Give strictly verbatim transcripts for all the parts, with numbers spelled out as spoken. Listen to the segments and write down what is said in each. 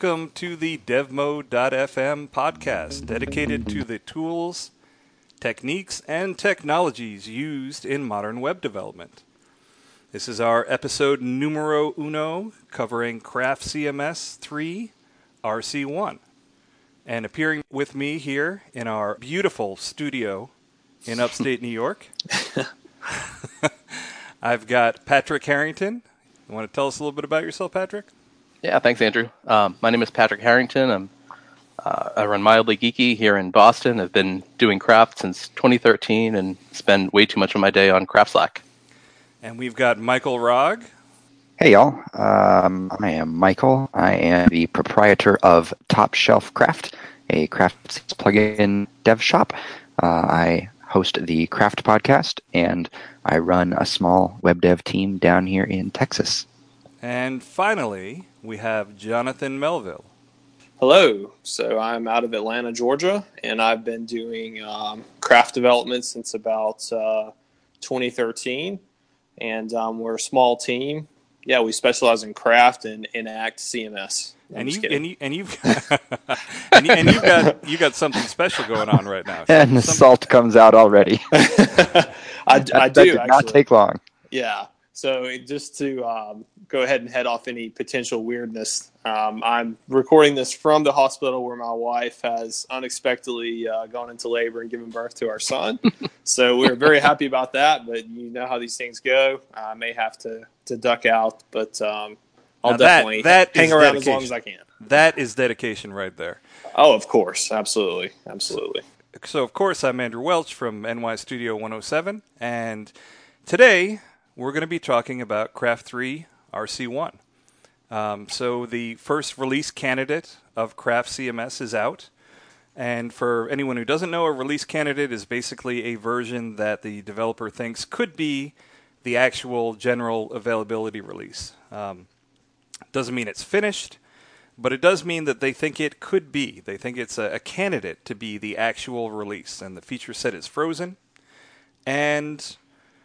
welcome to the devmode dot f m podcast dedicated to the tools, techniques, and technologies used in modern web development. This is our episode numero uno covering Craft C M S three R C one. And appearing with me here in our beautiful studio in upstate New York, I've got Patrick Harrington. You want to tell us a little bit about yourself, Patrick? Yeah, thanks, Andrew. Um, my name is Patrick Harrington. I'm, uh, I run Mildly Geeky here in Boston. I've been doing craft since twenty thirteen and spend way too much of my day on Craft Slack. And we've got Michael Rogg. Hey, y'all. Um, I am Michael. I am the proprietor of Top Shelf Craft, a craft plugin dev shop. Uh, I host the Craft podcast, and I run a small web dev team down here in Texas. And finally, we have Jonathan Melville. Hello. So I'm out of Atlanta, Georgia, and I've been doing um, craft development since about uh, twenty thirteen. And um, we're a small team. Yeah, we specialize in craft and Enact C M S. No, and, you, and you and you've and, you, and you've got you got something special going on right now. And the something... salt comes out already. I, that, I do. That did actually. not take long. Yeah. So just to um, go ahead and head off any potential weirdness, um, I'm recording this from the hospital where my wife has unexpectedly uh, gone into labor and given birth to our son. So we're very happy about that, but you know how these things go. I may have to, to duck out, but um, I'll now definitely that, that hang around dedication. as long as I can. That is dedication right there. Oh, of course. Absolutely. Absolutely. So, of course, I'm Andrew Welch from N Y Studio one oh seven, and today we're going to be talking about Craft three R C one. Um, so the first release candidate of Craft C M S is out. And for anyone who doesn't know, a release candidate is basically a version that the developer thinks could be the actual general availability release. Um, doesn't mean it's finished, but it does mean that they think it could be. They think it's a, a candidate to be the actual release. And the feature set is frozen. And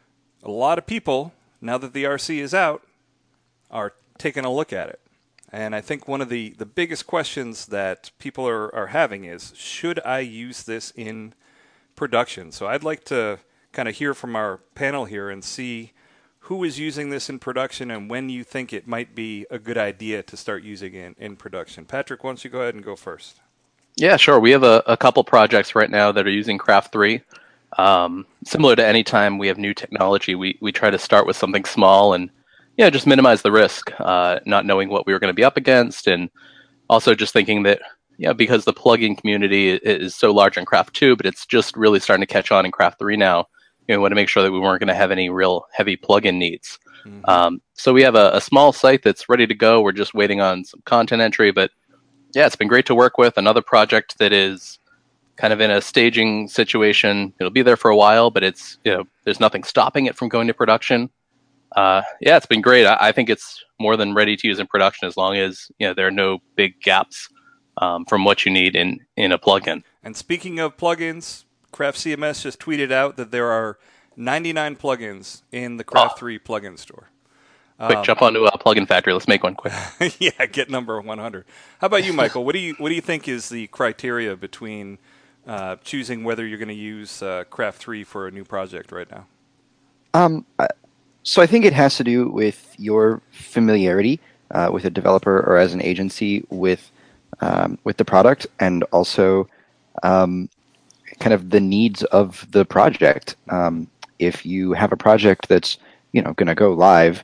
a lot of people, now that the R C is out, are taking a look at it. And I think one of the, the biggest questions that people are, are having is, should I use this in production? So I'd like to kind of hear from our panel here and see who is using this in production and when you think it might be a good idea to start using it in, in production. Patrick, why don't you go ahead and go first? Yeah, sure. We have a, a couple projects right now that are using Craft three. Um, similar to any time we have new technology, we, we try to start with something small and yeah, just minimize the risk, uh, not knowing what we were going to be up against, and also just thinking that, yeah, because the plugin community is so large in Craft two, but it's just really starting to catch on in Craft three now, you know, we want to make sure that we weren't going to have any real heavy plugin needs. Mm-hmm. Um, so we have a, a small site that's ready to go. We're just waiting on some content entry, but yeah, it's been great to work with. Another project that is kind of in a staging situation. It'll be there for a while, but it's, you know, there's nothing stopping it from going to production. Uh, yeah, it's been great. I, I think it's more than ready to use in production as long as, you know, there are no big gaps um, from what you need in, in a plugin. And speaking of plugins, Craft C M S just tweeted out that there are ninety-nine plugins in the Craft oh. three plugin store. Quick, um, jump onto a Plugin Factory. Let's make one quick. Yeah, get number one hundred. How about you, Michael? What do you what do you think is the criteria between uh, choosing whether you're going to use uh, Craft three for a new project right now? Um. I- So I think it has to do with your familiarity uh, with a developer or as an agency with um, with the product, and also um, kind of the needs of the project. Um, if you have a project that's you know going to go live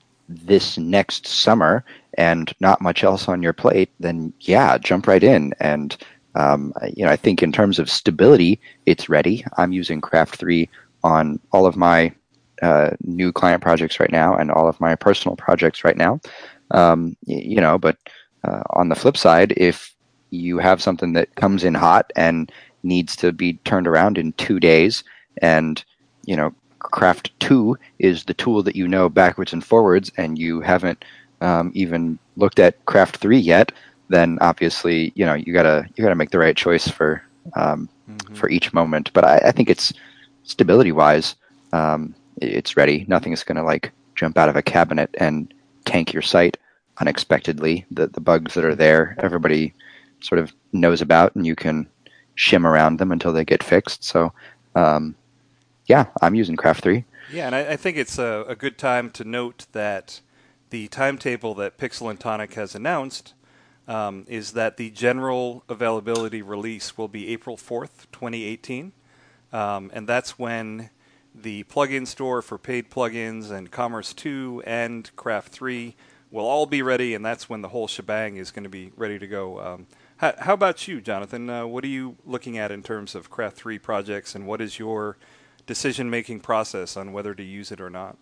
this next summer and not much else on your plate, then yeah, jump right in. And um, you know I think in terms of stability, it's ready. I'm using Craft three on all of my Uh, new client projects right now and all of my personal projects right now. Um, y- you know, but uh, on the flip side, if you have something that comes in hot and needs to be turned around in two days and, you know, Craft two is the tool that you know backwards and forwards and you haven't um, even looked at Craft three yet, then obviously, you know, you gotta, you gotta make the right choice for, um, mm-hmm. for each moment. But I, I think it's stability wise, um, it's ready. Nothing is going to like jump out of a cabinet and tank your site. unexpectedly. The the bugs that are there, everybody sort of knows about, and you can shim around them until they get fixed. So, um, yeah, I'm using Craft three. Yeah, and I, I think it's a, a good time to note that the timetable that Pixel and Tonic has announced um, is that the general availability release will be April fourth, twenty eighteen. Um, and that's when the plugin store for paid plugins and Commerce two and Craft three will all be ready, and that's when the whole shebang is going to be ready to go. Um, how, how about you, Jonathan? Uh, what are you looking at in terms of Craft three projects, and what is your decision-making process on whether to use it or not?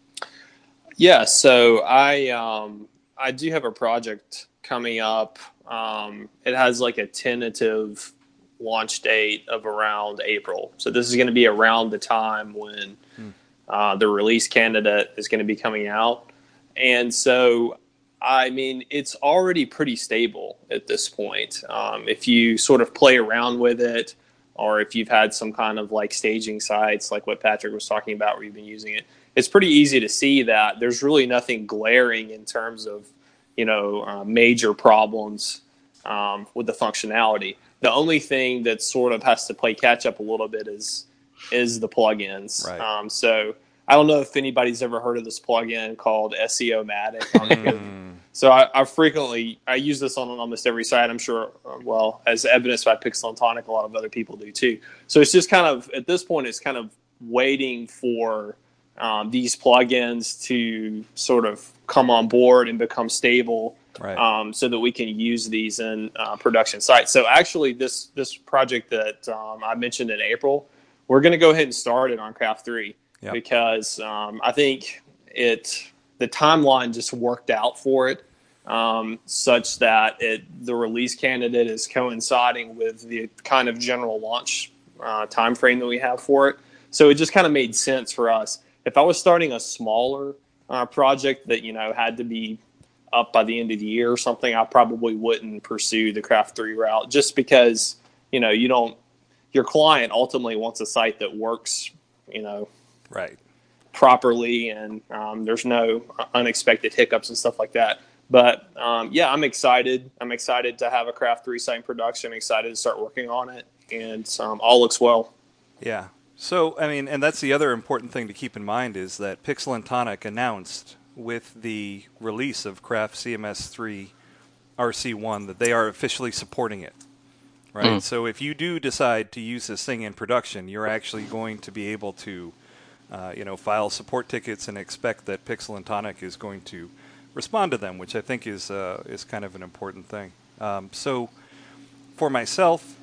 Yeah, so I um, I do have a project coming up. Um, it has like a tentative launch date of around April. So this is going to be around the time when hmm. uh, the release candidate is going to be coming out. And so, I mean, it's already pretty stable at this point. Um, if you sort of play around with it, or if you've had some kind of like staging sites like what Patrick was talking about where you've been using it, it's pretty easy to see that there's really nothing glaring in terms of, you know, uh, major problems um, with the functionality. The only thing that sort of has to play catch up a little bit is is the plugins. Right. Um, so I don't know if anybody's ever heard of this plugin called S E O Matic. So I, I frequently I use this on almost every site. I'm sure, well, as evidenced by Pixel and Tonic, a lot of other people do too. So it's just kind of at this point, it's kind of waiting for um, these plugins to sort of come on board and become stable. Right. Um, so that we can use these in uh, production sites. So actually, this this project that um, I mentioned in April, we're going to go ahead and start it on Craft three yep. because um, I think it the timeline just worked out for it, um, such that it the release candidate is coinciding with the kind of general launch uh, time frame that we have for it. So it just kind of made sense for us. If I was starting a smaller uh, project that you know had to be up by the end of the year or something, I probably wouldn't pursue the Craft three route just because, you know, you don't, your client ultimately wants a site that works, you know, right, properly and um, there's no unexpected hiccups and stuff like that. But um, yeah, I'm excited. I'm excited to have a Craft three site in production. I'm excited to start working on it, and um, all looks well. Yeah. So, I mean, and that's the other important thing to keep in mind is that Pixel and Tonic announced with the release of Craft C M S three R C one that they are officially supporting it, right? Mm. So if you do decide to use this thing in production, you're actually going to be able to, uh, you know, file support tickets and expect that Pixel and Tonic is going to respond to them, which I think is uh, is kind of an important thing. Um, so for myself,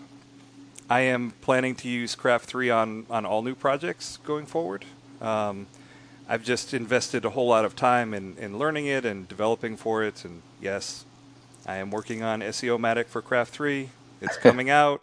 I am planning to use Craft three on, on all new projects going forward. Um, I've just invested a whole lot of time in, in learning it and developing for it. And yes, I am working on S E O Matic for Craft three. It's coming out.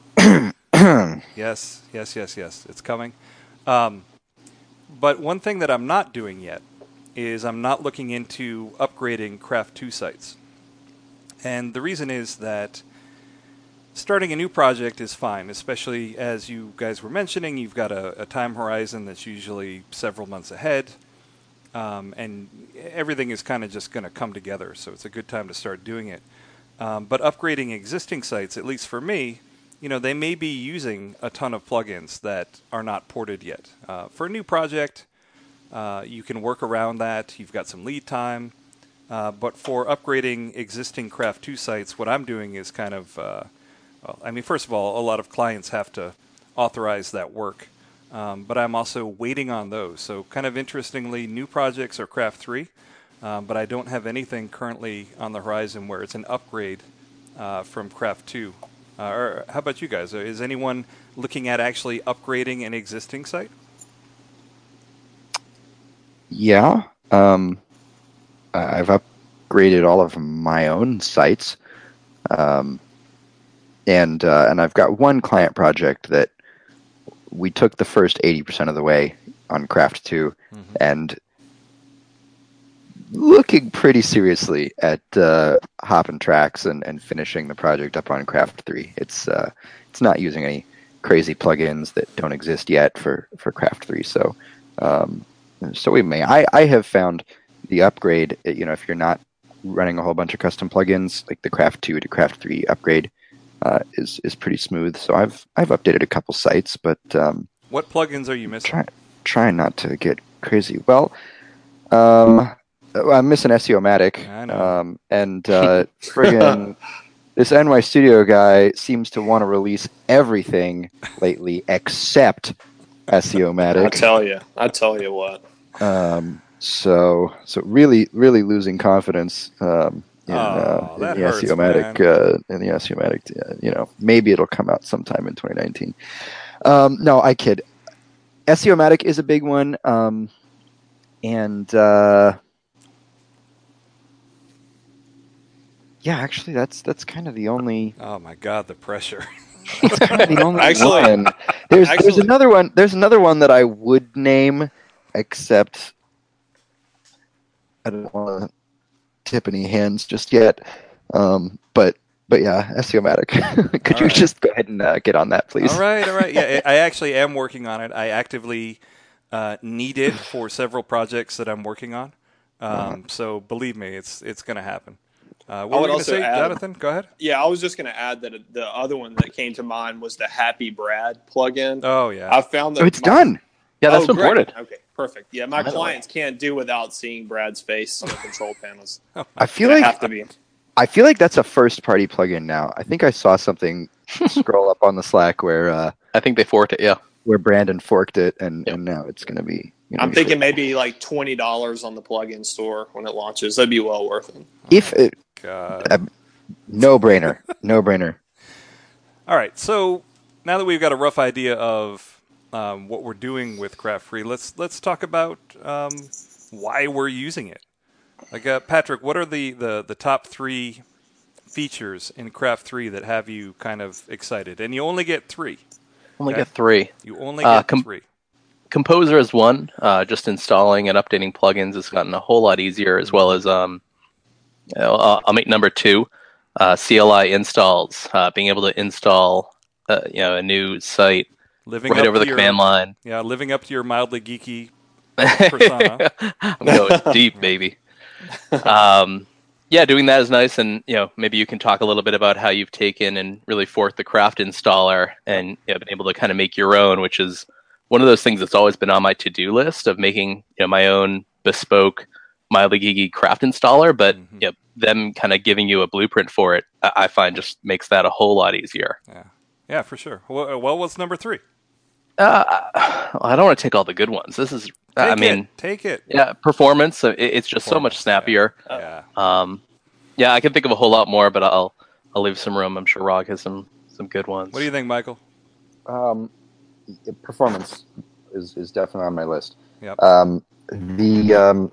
yes, yes, yes, yes. It's coming. Um, but one thing that I'm not doing yet is I'm not looking into upgrading Craft two sites. And the reason is that starting a new project is fine, especially as you guys were mentioning, you've got a, a time horizon that's usually several months ahead. Um, and everything is kind of just going to come together, so it's a good time to start doing it. Um, but upgrading existing sites, at least for me, you know, they may be using a ton of plugins that are not ported yet. Uh, for a new project, uh, you can work around that. You've got some lead time. Uh, but for upgrading existing Craft two sites, what I'm doing is kind of, uh, well, I mean, first of all, a lot of clients have to authorize that work. Um, but I'm also waiting on those. So kind of interestingly, new projects are Craft three, um, but I don't have anything currently on the horizon where it's an upgrade uh, from Craft two. Uh, or how about you guys? Is anyone looking at actually upgrading an existing site? Yeah. Um, I've upgraded all of my own sites. Um, and uh, and I've got one client project that we took the first eighty percent of the way on Craft two, mm-hmm. and looking pretty seriously at uh, hopping tracks and, and finishing the project up on Craft three. It's uh, it's not using any crazy plugins that don't exist yet for, for Craft three. So um, so we may. I, I have found the upgrade, you know, if you're not running a whole bunch of custom plugins, like the Craft two to Craft three upgrade uh, is is pretty smooth. So I've I've updated a couple sites, but um, what plugins are you missing? Try, trying not to get crazy. Well, um, I'm missing SEOmatic, I know. um, and uh, friggin' this N Y Studio guy seems to want to release everything lately except SEOmatic. I tell you, I tell you what. Um, so, so really, really losing confidence um, in, Oh, uh, in that the hurts, SEOmatic. man. Uh, in the SEOmatic, uh, you know, maybe it'll come out sometime in twenty nineteen. Um, no, I kid. SEOmatic is a big one, um, and uh, yeah, actually, that's that's kind of the only. Oh my God, the pressure. That's kind of the only Actually- one. There's there's actually- another one. There's another one that I would name, except I don't want to tip any hands just yet. Um, but but yeah, SEOmatic. Could All you right. just go ahead and uh, get on that, please? All right, all right. Yeah, I actually am working on it. I actively uh, need it for several projects that I'm working on. Um, so believe me, it's it's going to happen. Uh, what I were would you going to also say, add- Jonathan? Go ahead. Yeah, I was just going to add that the other one that came to mind was the Happy Brad plugin. Oh yeah. I found that Oh, it's my- done. Yeah, that's Oh, been great. ported. Okay, perfect. Yeah, my By the way. clients can't do without seeing Brad's face on the control panels. I feel They like have to be. I feel like that's a first party plugin now. I think I saw something scroll up on the Slack where uh, I think they forked it. Yeah. where Brandon forked it, and, Yep. and now it's going to be. gonna I'm be thinking free. maybe like twenty dollars on the plugin store when it launches. That'd be well worth it. if it, God. uh, no brainer, no brainer. All right. So now that we've got a rough idea of um, what we're doing with Craft Free, let's let's talk about um, why we're using it. Like uh, Patrick, what are the, the, the top three features in Craft Three that have you kind of excited? And you only get three. Only Okay. get three. You only Uh, get com- three. Composer is one. Uh, just installing and updating plugins has gotten a whole lot easier, as well as um, you know, I'll, I'll make number two, uh, C L I installs. Uh, being able to install, uh, you know, a new site Living right up over to the your, command line. Yeah, living up to your mildly geeky persona. I'm going deep, baby. Um, yeah, doing that is nice, and you know, maybe you can talk a little bit about how you've taken and really forked the Craft installer and you know, been able to kind of make your own, which is one of those things that's always been on my to-do list of making you know my own bespoke mildly geeky Craft installer. But Mhm. you know, them kind of giving you a blueprint for it, I I find just makes that a whole lot easier. Yeah, yeah, for sure. Well, well what's number three? Uh, I don't want to take all the good ones. This is, Take I it. mean, take it. yeah, performance. uh, it- It's just so much Performance, snappier. Yeah. Um, yeah, I can think of a whole lot more, but I'll I'll leave some room. I'm sure Rog has some some good ones. What do you think, Michael? Um, performance is, is definitely on my list. Yep. Um, the um,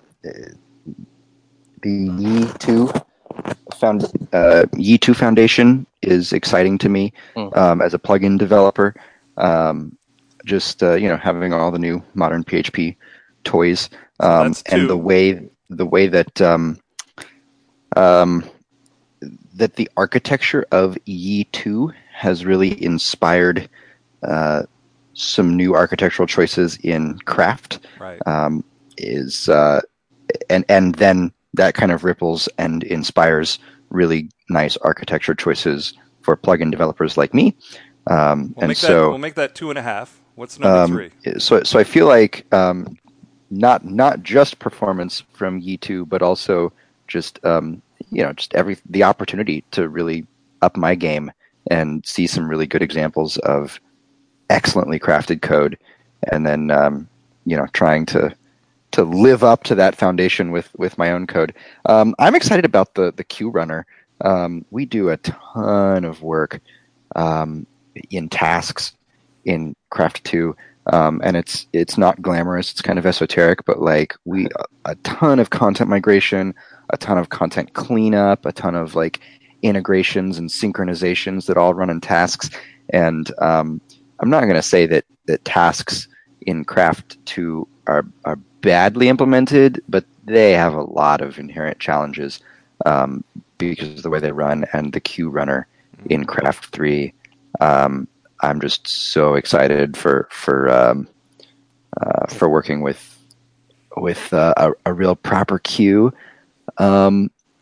the Yi two found uh, Yi two Foundation is exciting to me Mm. um, as a plugin developer. Um, just uh, you know, having all the new modern P H P toys um, that's two. and the way the way that um, um, that the architecture of Yi two has really inspired uh, some new architectural choices in Craft. Right. Um, is uh, and and then that kind of ripples and inspires really nice architecture choices for plugin developers like me. Um, We'll and make that. so We'll make that two and a half. What's number um, three? so so I feel like um, not not just performance from Yi two, but also just um, you know just every the opportunity to really up my game and see some really good examples of excellently crafted code, and then um, you know trying to to live up to that foundation with with my own code. Um, I'm excited about the the Q runner. Um, we do a ton of work um, in tasks in Craft two, um, and it's it's not glamorous. It's kind of esoteric, but like we a ton of content migration, a ton of content cleanup, a ton of like integrations and synchronizations that all run in tasks. And um, I'm not going to say that that tasks in Craft two are are badly implemented, but they have a lot of inherent challenges um, because of the way they run, and the Q runner in Craft three. Um, I'm just so excited for for um, uh, for working with with uh, a, a real proper queue. Um,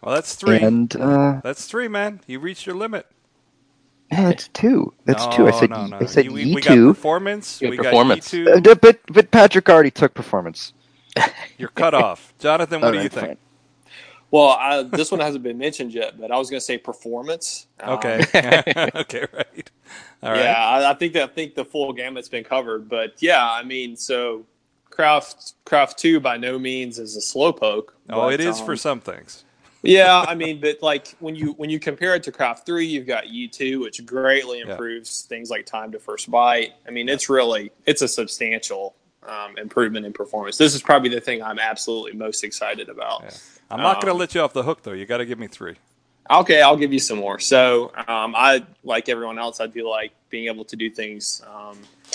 Well, that's three. And uh, That's three, man. You reached your limit. that's two. That's no, two. I said no, ye- no. I said You- we, ye we got two. performance. You got we performance. got ye two. Uh, d- but but Patrick already took performance. You're cut off. Jonathan, what All do you right, think? fine. Well, I, this one hasn't been mentioned yet, but I was going to say performance. Um, Okay. Okay, right. All yeah, right. I, I think that I think the full gamut's been covered. But yeah, I mean, so Craft Craft Two by no means is a slowpoke. Oh, but, it is for um, some things. Yeah, I mean, but like when you when you compare it to Craft Three, you've got Ye Two, which greatly Yeah. improves things like time to first bite. I mean, it's really it's a substantial um, improvement in performance. This is probably the thing I'm absolutely most excited about. Yeah. I'm not going to Um, let you off the hook, though. You got to give me three. Okay, I'll give you some more. So, um, I like everyone else. I do like being able to do things um,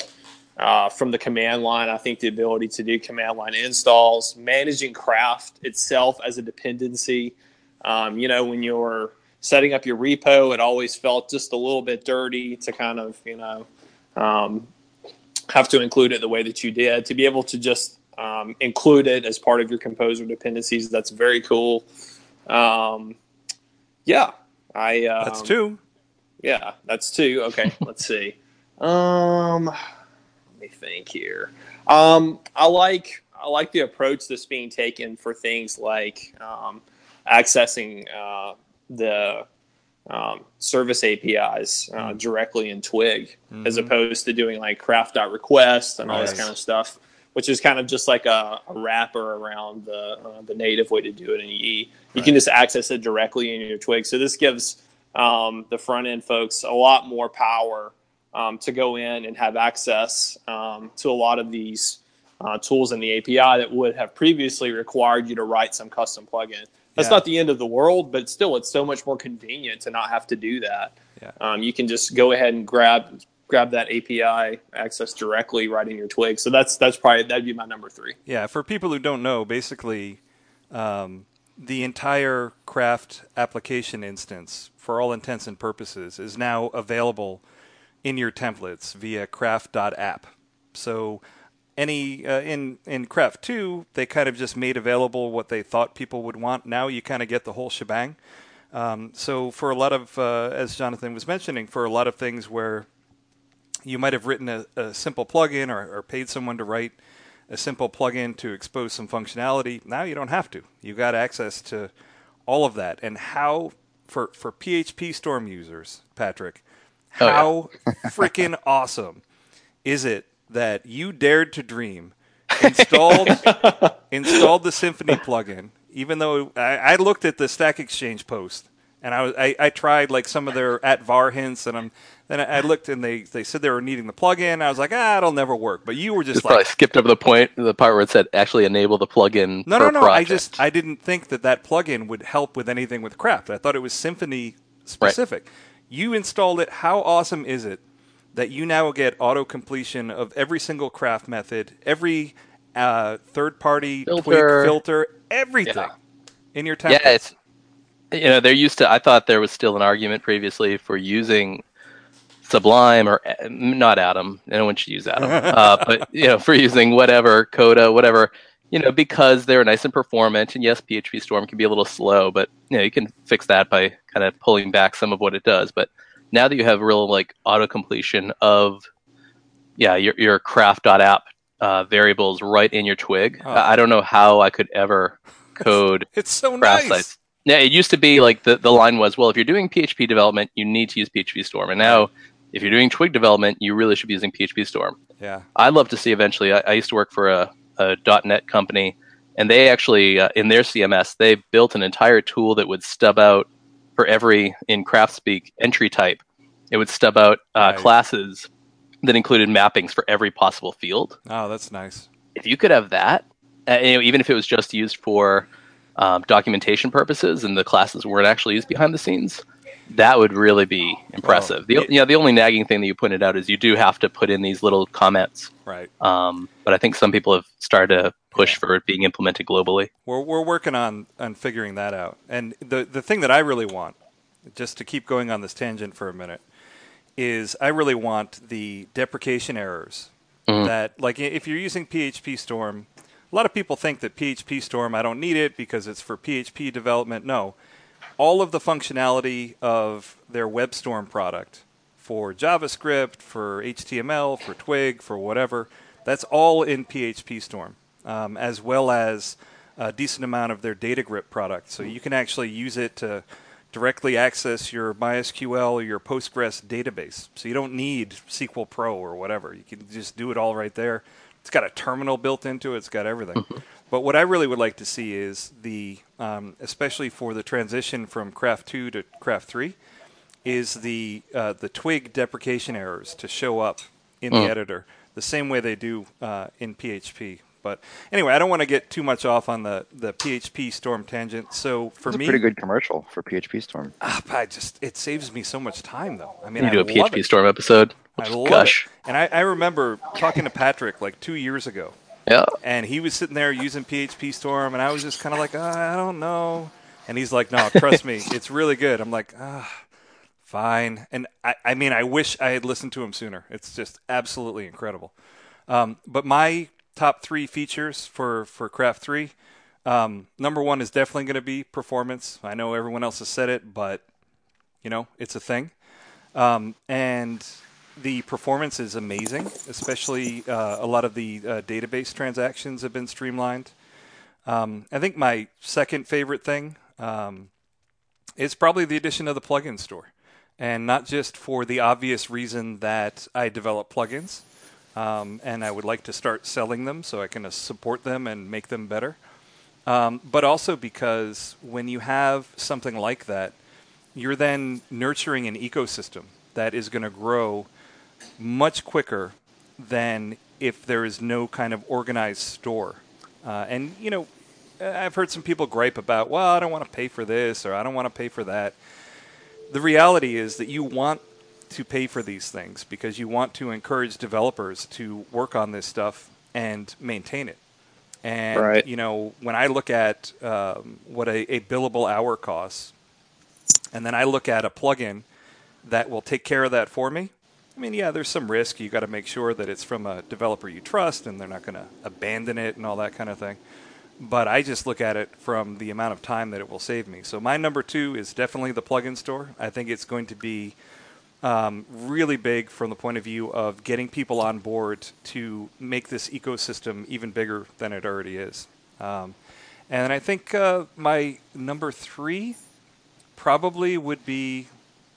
uh, from the command line. I think the ability to do command line installs, managing Craft itself as a dependency. Um, you know, when you're setting up your repo, it always felt just a little bit dirty to kind of, you know, um, have to include it the way that you did. To be able to just um, include it as part of your composer dependencies, that's very cool. Um, Yeah, I. Um, That's two. Yeah, that's two. Okay, let's see. Um, let me think here. Um, I like I like the approach that's being taken for things like um, accessing uh, the um, service A P Is uh, Mm. directly in Twig, as Mhm. opposed to doing like craft.request and all this Right. kind of stuff, which is kind of just like a, a wrapper around the uh, the native way to do it in E. You can Right. just access it directly in your Twig. So this gives um, the front end folks a lot more power um, to go in and have access um, to a lot of these uh, tools in the A P I that would have previously required you to write some custom plugin. That's Yeah. not the end of the world, but still, it's so much more convenient to not have to do that. Yeah. Um, you can just go ahead and grab grab that A P I access directly right in your Twig. So that's that's probably that'd be my number three. Yeah, for people who don't know, basically, um, the entire Craft application instance, for all intents and purposes, is now available in your templates via craft.app. So any uh, in in Craft two, they kind of just made available what they thought people would want. Now you kind of get the whole shebang. Um, so for a lot of, uh, as Jonathan was mentioning, for a lot of things where you might have written a, a simple plugin or, or paid someone to write a simple plugin to expose some functionality, now you don't have to. You got access to all of that. And how, for, for P H P Storm users, Patrick, Oh, yeah. how freaking awesome is it that you dared to dream, installed installed the Symfony plugin, even though I, I looked at the Stack Exchange post and I was I, I tried like some of their at var hints, and I'm then I, I looked and they, they said they were needing the plugin. I was like, ah, it'll never work. But you were just Just like, probably skipped over the point, the part where it said actually enable the plugin. no, per no, no. project. I just I didn't think that that plugin would help with anything with Craft. I thought it was Symfony specific. You installed it. How awesome is it that you now get auto completion of every single Craft method, every uh, third party tweak Filter. filter, everything Yeah. in your templates? Yeah, it's you know they're used to. I thought there was still an argument previously for using Sublime or not Atom. No one should use Atom, uh, but you know for using whatever Coda, whatever. You know because they're nice and performant, and yes, P H P Storm can be a little slow, but you know you can fix that by kind of pulling back some of what it does. But now that you have real like auto completion of yeah your your craft.app uh, variables right in your Twig, Oh. I don't know how I could ever code It's so Craft nice. sites. Yeah, it used to be like the, the line was, well, if you're doing P H P development, you need to use P H P Storm. And now, Right. if you're doing Twig development, you really should be using P H P Storm. Yeah. I'd love to see eventually. I, I used to work for a, a .NET company, and they actually, uh, in their C M S, they built an entire tool that would stub out for every, in Craft speak, entry type. It would stub out uh, Right. classes that included mappings for every possible field. Oh, that's nice. If you could have that, uh, you know, even if it was just used for um, documentation purposes and the classes weren't actually used behind the scenes, that would really be impressive. Well, the, it- you know, the only nagging thing that you pointed out is you do have to put in these little comments. Right. Um, but I think some people have started to push Yeah. for it being implemented globally. We're we're working on, on figuring that out. And the the thing that I really want, just to keep going on this tangent for a minute, is I really want the deprecation errors Mhm. that, like, if you're using P H P Storm, a lot of people think that P H P Storm, I don't need it because it's for P H P development. No, all of the functionality of their WebStorm product for JavaScript, for H T M L, for Twig, for whatever, that's all in P H P Storm, um, as well as a decent amount of their DataGrip product. So you can actually use it to directly access your MySQL or your Postgres database. So you don't need S Q L Pro or whatever. You can just do it all right there. It's got a terminal built into it. It's got everything. Mm-hmm. But what I really would like to see is the, um, especially for the transition from Craft two to Craft three, is the uh, the Twig deprecation errors to show up in mm. the editor the same way they do uh, in P H P. But anyway, I don't want to get too much off on the, the P H P Storm tangent. So for That's me, a pretty good commercial for P H P Storm. Ah, I just it saves me so much time, though. I mean, you I do a love P H P it. Storm episode. I love Gosh. it. And I, I remember talking to Patrick like two years ago. Yeah. And he was sitting there using P H P Storm, and I was just kind of like, oh, I don't know. And he's like, no, trust me, it's really good. I'm like, ah, fine. And I, I mean, I wish I had listened to him sooner. It's just absolutely incredible. Um, but my top three features for, for Craft three, um, number one is definitely going to be performance. I know everyone else has said it, but, you know, it's a thing. Um, and the performance is amazing, especially uh, a lot of the uh, database transactions have been streamlined. Um, I think my second favorite thing um, is probably the addition of the plugin store. And not just for the obvious reason that I develop plugins, um, and I would like to start selling them so I can uh, support them and make them better, um, but also because when you have something like that, you're then nurturing an ecosystem that is going to grow much quicker than if there is no kind of organized store. Uh, and, you know, I've heard some people gripe about, well, I don't want to pay for this or I don't want to pay for that. The reality is that you want to pay for these things because you want to encourage developers to work on this stuff and maintain it. And, right. you know, when I look at um, what a, a billable hour costs, and then I look at a plugin that will take care of that for me, I mean, yeah, there's some risk. You got to make sure that it's from a developer you trust and they're not going to abandon it and all that kind of thing. But I just look at it from the amount of time that it will save me. So my number two is definitely the plugin store. I think it's going to be um, really big from the point of view of getting people on board to make this ecosystem even bigger than it already is. Um, and I think uh, my number three probably would be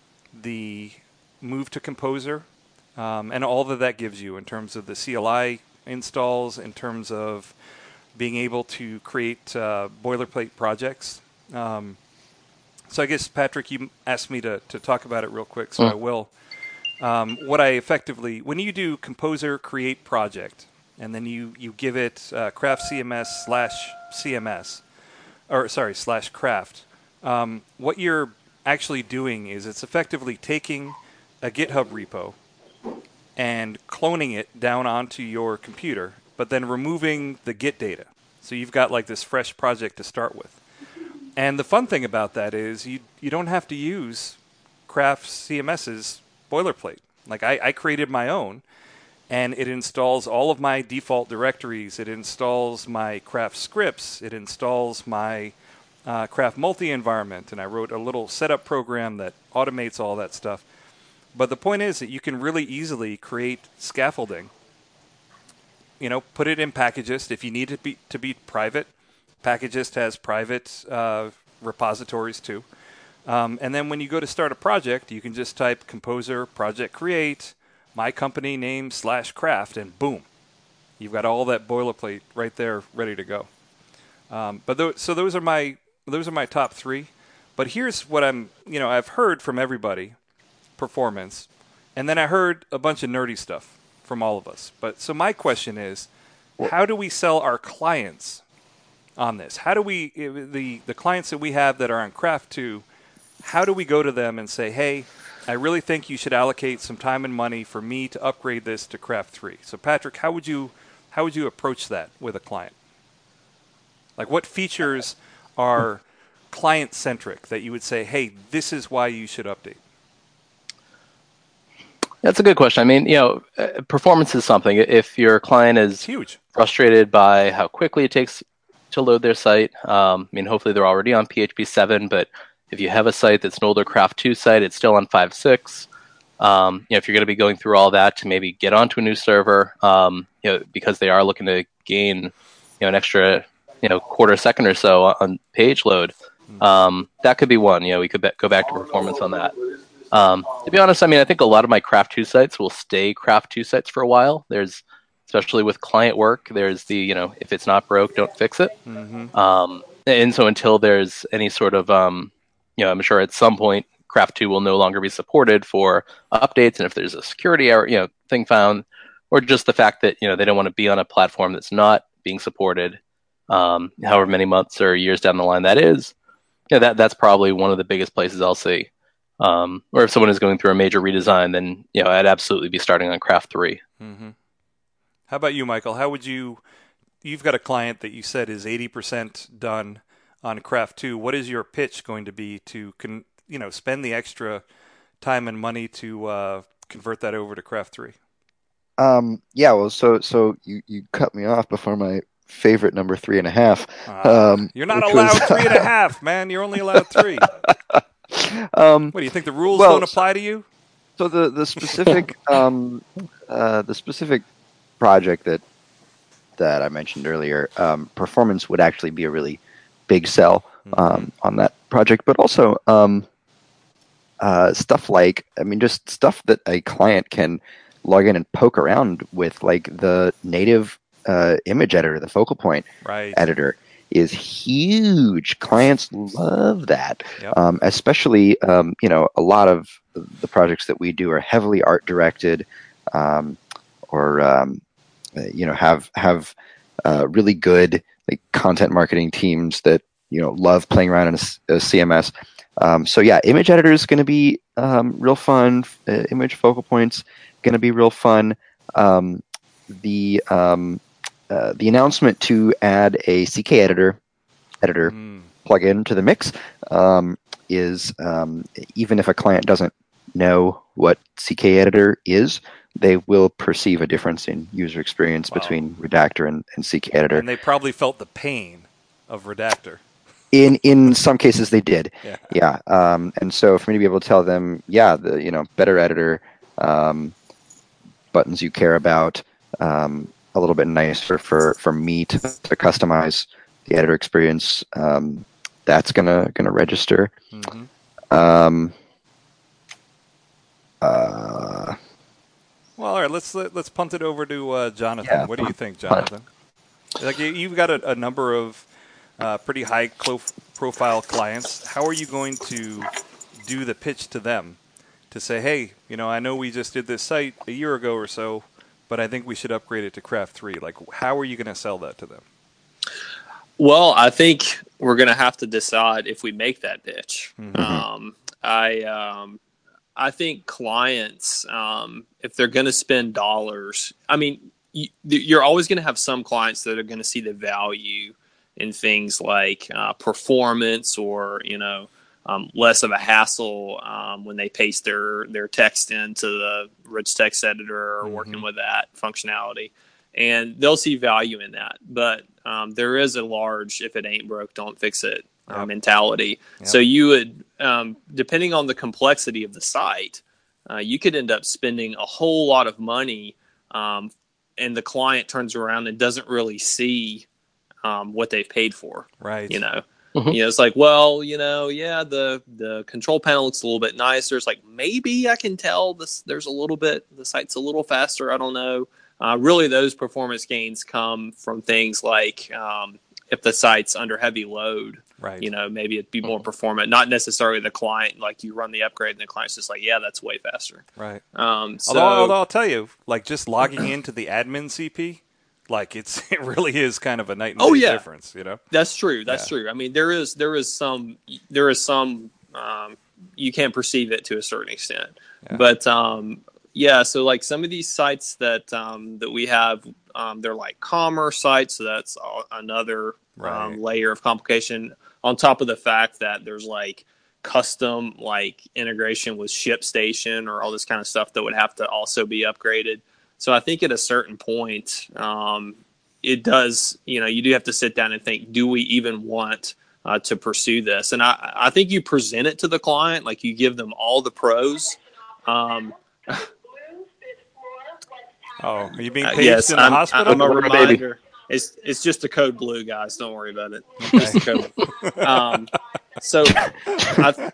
the move to Composer um, and all that that gives you in terms of the C L I installs, in terms of being able to create uh, boilerplate projects. Um, so I guess, Patrick, you asked me to, to talk about it real quick, so mm. I will. Um, what I effectively, when you do Composer create project, and then you, you give it uh, Craft C M S slash C M S, or sorry, slash Craft, um, what you're actually doing is it's effectively taking a GitHub repo and cloning it down onto your computer, but then removing the Git data. So you've got like this fresh project to start with. And the fun thing about that is you you don't have to use Craft CMS's boilerplate. Like I, I created my own, and it installs all of my default directories. It installs my Craft scripts. It installs my uh, Craft multi-environment. And I wrote a little setup program that automates all that stuff. But the point is that you can really easily create scaffolding. You know, put it in Packagist. If you need it to be, to be private, Packagist has private uh, repositories too. Um, and then when you go to start a project, you can just type Composer project create, my company name slash craft, and boom. You've got all that boilerplate right there ready to go. Um, but th- so those are my those are my top three. But here's what I'm, you know, I've heard from everybody, performance, and then I heard a bunch of nerdy stuff from all of us. But so my question is, how do we sell our clients on this? How do we, the, the clients that we have that are on Craft two, how do we go to them and say, hey, I really think you should allocate some time and money for me to upgrade this to Craft three? So Patrick, how would you how would you approach that with a client? Like what features are client-centric that you would say, hey, this is why you should update? That's a good question. I mean, you know, performance is something. If your client is it's huge, frustrated by how quickly it takes to load their site, um, I mean, hopefully they're already on P H P seven, but if you have a site that's an older Craft two site, it's still on five point six. Um, you know, if you're going to be going through all that to maybe get onto a new server, um, you know, because they are looking to gain, you know, an extra, you know, quarter second or so on page load, um, that could be one. You know, we could be- go back to performance on that. Um, to be honest, I mean, I think a lot of my Craft two sites will stay Craft two sites for a while. There's, especially with client work, there's the, you know, if it's not broke, don't fix it. Mm-hmm. Um, and so until there's any sort of, um, you know, I'm sure at some point Craft two will no longer be supported for updates, and if there's a security error, you know, thing found, or just the fact that, you know, they don't want to be on a platform that's not being supported, um, however many months or years down the line that is, yeah, that that's probably one of the biggest places I'll see. Um, or if someone is going through a major redesign, then, you know, I'd absolutely be starting on Craft three. Mm-hmm. How about you, Michael? How would you? You've got a client that you said is eighty percent done on Craft two. What is your pitch going to be to, con, you know, spend the extra time and money to uh, convert that over to Craft three? Um, yeah, well, so so you, you cut me off before my favorite number three and a half. Ah, Um, you're not which allowed was- three and a half, man. You're only allowed three. um, What do you think? The rules well, don't apply to you? So the the specific um, uh, the specific project that that I mentioned earlier, um, performance would actually be a really big sell um, Mhm. on that project, but also um, uh, stuff like, I mean, just stuff that a client can log in and poke around with, like the native uh, image editor, the focal point Right. editor, is huge. Clients love that, Yep. um, especially um, you know, a lot of the projects that we do are heavily art directed, um, or um, you know, have have uh, really good like content marketing teams that, you know, love playing around in a, a C M S. Um, so yeah, image editor is going to be um, real fun. Uh, image focal points going to be real fun. Um, the um, uh, the announcement to add a C K editor editor Mm. plugin to the mix um, is um, even if a client doesn't know what C K editor is, they will perceive a difference in user experience Wow. between Redactor and, and C K editor. And they probably felt the pain of Redactor. In in some cases, they did. Yeah. Yeah. Um, and so for me to be able to tell them, yeah, the you know better editor, um, buttons you care about, um, a little bit nicer for, for me to, to customize the editor experience. Um, that's gonna gonna register. Mm-hmm. Um, uh, Well, all right. Let's let, let's punt it over to uh, Jonathan. Yeah, What do you punt- think, punt. Jonathan? Like you- you've got a, a number of uh, pretty high clo- profile clients. How are you going to do the pitch to them to say, hey, you know, I know we just did this site a year ago or so, but I think we should upgrade it to Craft three. Like, how are you going to sell that to them? Well, I think we're going to have to decide if we make that pitch. Mhm. Um, I um, I think clients, um, if they're going to spend dollars, I mean, you, you're always going to have some clients that are going to see the value in things like uh, performance or, you know, um, less of a hassle um, when they paste their, their text into the rich text editor or Mhm. working with that functionality. And they'll see value in that. But um, there is a large, if it ain't broke, don't fix it uh, Yep. mentality. Yep. So you would, um, depending on the complexity of the site, uh, you could end up spending a whole lot of money, um, and the client turns around and doesn't really see um, what they've paid for. Right. You know, Mhm. you know, it's like, well, you know, yeah, the the control panel looks a little bit nicer. It's like maybe I can tell this. There's a little bit. The site's a little faster. I don't know. Uh, really, those performance gains come from things like um, if the site's under heavy load. Right. You know, maybe it'd be more performant. Not necessarily the client. Like you run the upgrade, and the client's just like, yeah, that's way faster. Right. Um, so Although, although I'll tell you, like just logging into the admin C P, like it's it really is kind of a night and Oh, day yeah. difference, you know. that's true. That's Yeah. true. I mean, there is there is some there is some um, you can perceive it to a certain extent, Yeah. but um, yeah. So like some of these sites that um, that we have, um, they're like commerce sites. So that's a- another Right. um, layer of complication on top of the fact that there's like custom like integration with ShipStation or all this kind of stuff that would have to also be upgraded. So I think at a certain point, um, it does, you know, you do have to sit down and think, do we even want uh, to pursue this. And I, I think you present it to the client, like you give them all the pros. Um, Oh, are you being uh, paged yes, in the I'm, hospital? I'm a What a baby. reminder. It's it's just a code blue, guys. Don't worry about it. Just a code. Um, so, I,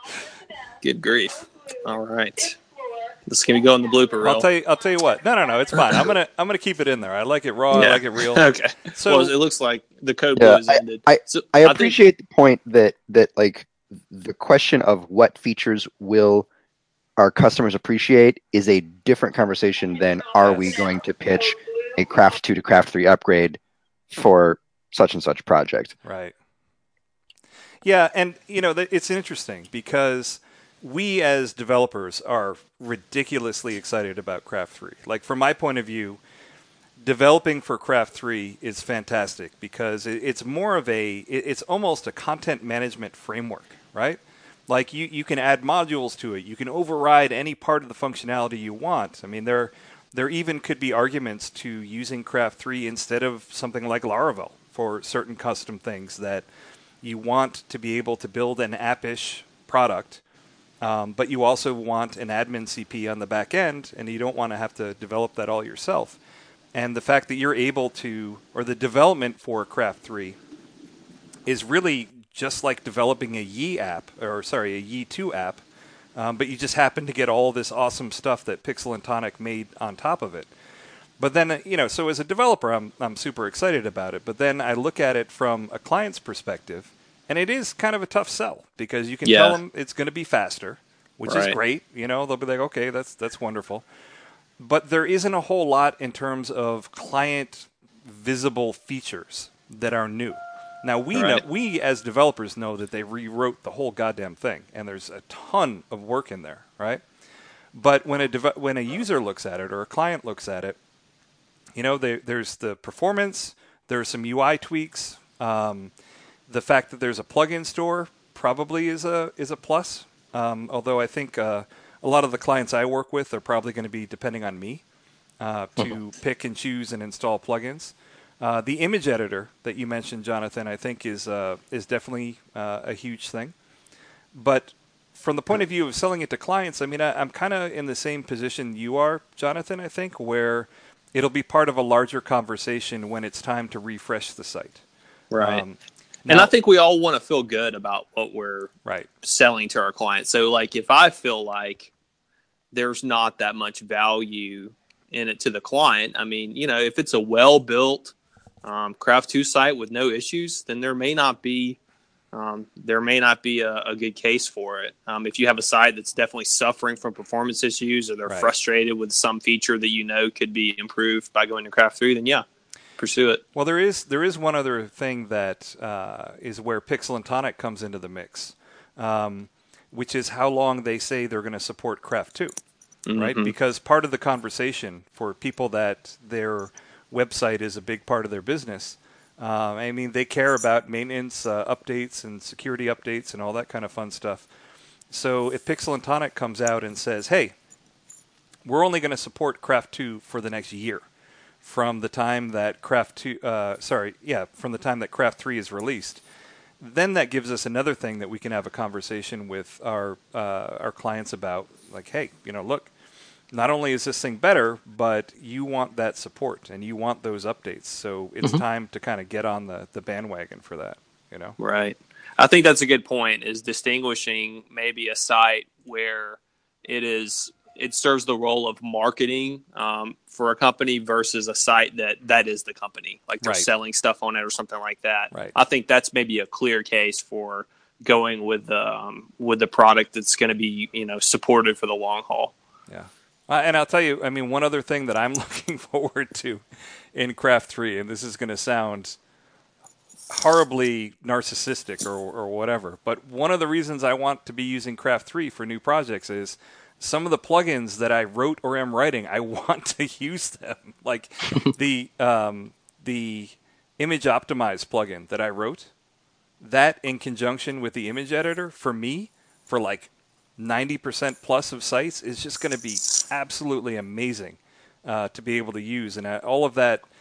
good grief. All right. This can go in the blooper reel. I'll tell you. I'll tell you what. No, no, no. It's fine. I'm gonna. I'm gonna keep it in there. I like it raw. Yeah. I like it real. Okay. So well, it looks like the code Yeah, blue has I, ended. I, so I think- appreciate the point that, that like the question of what features will our customers appreciate is a different conversation than are we Yes. going to pitch a Craft two to Craft three upgrade for such and such project. Right. Yeah, and you know, th- it's interesting because we as developers are ridiculously excited about Craft three. Like from my point of view, developing for Craft three is fantastic because it, it's more of a it, it's almost a content management framework, right? Like you, you can add modules to it. You can override any part of the functionality you want. I mean, there there even could be arguments to using Craft three instead of something like Laravel for certain custom things that you want to be able to build an app-ish product, um, but you also want an admin C P on the back end, and you don't want to have to develop that all yourself. And the fact that you're able to, or the development for Craft three is really just like developing a Yi app, or sorry, a Yi two app, um, but you just happen to get all this awesome stuff that Pixel and Tonic made on top of it. But then, you know, so as a developer, I'm I'm super excited about it. But then I look at it from a client's perspective, and it is kind of a tough sell because you can Yeah. tell them it's going to be faster, which is Right. great. You know, they'll be like, okay, that's that's wonderful. But there isn't a whole lot in terms of client visible features that are new. Now we Right. know, we as developers know that they rewrote the whole goddamn thing, and there's a ton of work in there, right? But when a dev- when a user looks at it or a client looks at it, you know, they, there's the performance, there are some U I tweaks, um, the fact that there's a plugin store probably is a is a plus. Um, although I think uh, a lot of the clients I work with are probably going to be depending on me uh, to pick and choose and install plugins. Uh, the image editor that you mentioned, Jonathan, I think is uh, is definitely uh, a huge thing. But from the point of view of selling it to clients, I mean, I, I'm kind of in the same position you are, Jonathan, I think, where it'll be part of a larger conversation when it's time to refresh the site. Right. Um, and now- I think we all want to feel good about what we're Right. selling to our clients. So, like, if I feel like there's not that much value in it to the client, I mean, you know, if it's a well-built um, Craft two site with no issues, then there may not be um, there may not be a, a good case for it. Um, if you have a site that's definitely suffering from performance issues, or they're Right. frustrated with some feature that you know could be improved by going to Craft three, then yeah, pursue it. Well, there is there is one other thing that uh, is where Pixel and Tonic comes into the mix, um, which is how long they say they're going to support Craft two, right? Mhm. Because part of the conversation for people that their website is a big part of their business, um, I mean, they care about maintenance uh, updates and security updates and all that kind of fun stuff. So if Pixel and Tonic comes out and says, hey, we're only going to support Craft two for the next year, from the time that Craft two, uh, sorry, yeah, from the time that Craft three is released, then that gives us another thing that we can have a conversation with our uh, our clients about. Like, hey, you know, look, not only is this thing better, but you want that support and you want those updates. So it's Mhm. time to kind of get on the, the bandwagon for that, you know? Right. I think that's a good point, is distinguishing maybe a site where it is it serves the role of marketing um, for a company versus a site that that is the company, like they're Right. selling stuff on it or something like that. Right. I think that's maybe a clear case for going with the um, with the product that's going to be, you know, supported for the long haul. Yeah. Uh, and I'll tell you, I mean, one other thing that I'm looking forward to in Craft three, and this is going to sound horribly narcissistic or, or whatever, but one of the reasons I want to be using Craft three for new projects is some of the plugins that I wrote or am writing, I want to use them. Like the um, the Image Optimize plugin that I wrote, that in conjunction with the image editor, for me, for like ninety percent plus of sites, is just going to be absolutely amazing uh, to be able to use. And uh, all of that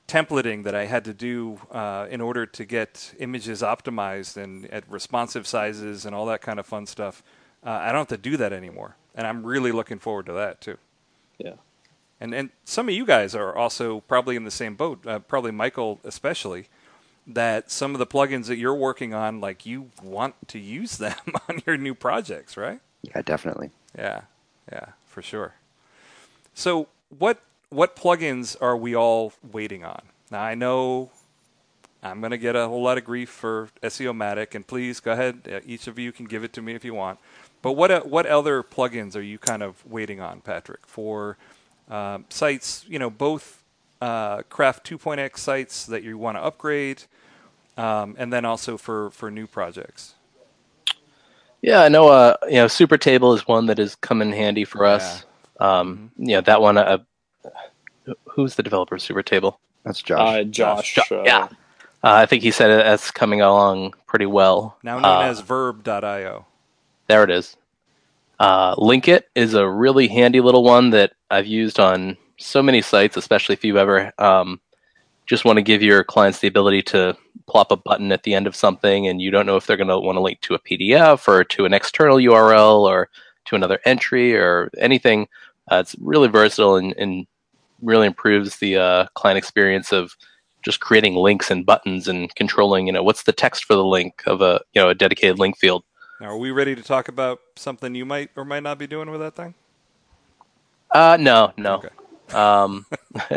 templating that I had to do uh, in order to get images optimized and at responsive sizes and all that kind of fun stuff. Uh, I don't have to do that anymore, and I'm really looking forward to that too. Yeah. And and some of you guys are also probably in the same boat, uh, probably Michael especially, that some of the plugins that you're working on, like you want to use them on your new projects, right? Yeah, definitely. Yeah, yeah, for sure. So what what plugins are we all waiting on? Now, I know I'm going to get a whole lot of grief for SEOmatic, and please go ahead. Uh, each of you can give it to me if you want. But what uh, what other plugins are you kind of waiting on, Patrick, for um, sites, you know, both uh, Craft two point x sites that you want to upgrade, um, and then also for, for new projects? Yeah, I know. Uh, you know, Super Table is one that has come in handy for us. Yeah. Um, mm-hmm. Yeah, that one. Uh, who's the developer of Super Table? That's Josh. Uh, Josh. Josh. Uh, yeah. Uh, I think he said it, that's coming along pretty well. Now known uh, as verb dot io. There it is. Uh, Linkit is a really handy little one that I've used on so many sites, especially if you ever um, just want to give your clients the ability to plop a button at the end of something and you don't know if they're going to want to link to a P D F or to an external U R L or to another entry or anything. Uh, it's really versatile and, and really improves the uh, client experience of just creating links and buttons and controlling, you know, what's the text for the link of a, you know, a dedicated link field. Now, are we ready to talk about something you might or might not be doing with that thing? Uh, no, no. Okay. Um,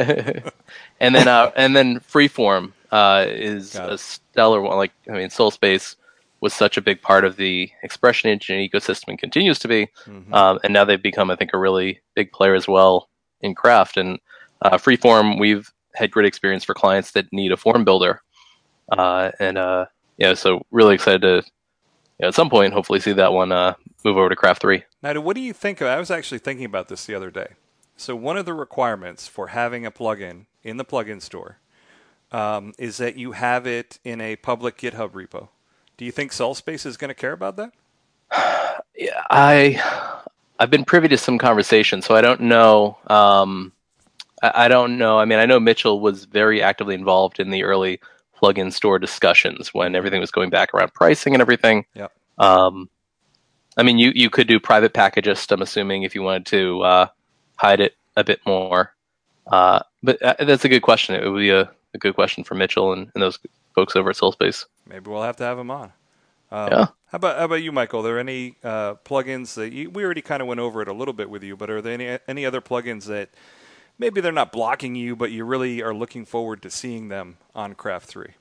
and then, uh, and then Freeform uh, is a stellar one. Like, I mean, SoulSpace was such a big part of the expression engine ecosystem and continues to be. Mm-hmm. Um, and now they've become, I think, a really big player as well in Craft. And uh, Freeform, we've had great experience for clients that need a form builder. Uh, and uh, yeah, so really excited to, you know, at some point, hopefully see that one uh, move over to Craft three. Now, what do you think of, I was actually thinking about this the other day. So one of the requirements for having a plugin in the plugin store um, is that you have it in a public GitHub repo. Do you think SoulSpace is going to care about that? Yeah, I, I've been privy to some conversations, so I don't know. Um, I, I don't know. I mean, I know Mitchell was very actively involved in the early plugin store discussions when everything was going back around pricing and everything. Yep. Um, I mean, you, you could do private packages, I'm assuming, if you wanted to uh, hide it a bit more. Uh, but uh, that's a good question. It would be a, a good question for Mitchell and, and those folks over at SoulSpace. Maybe we'll have to have him on. Um, yeah. How about how about you, Michael? Are there any uh, plugins that you, we already kind of went over it a little bit with you, but are there any any other plugins that maybe they're not blocking you, but you really are looking forward to seeing them on Craft three?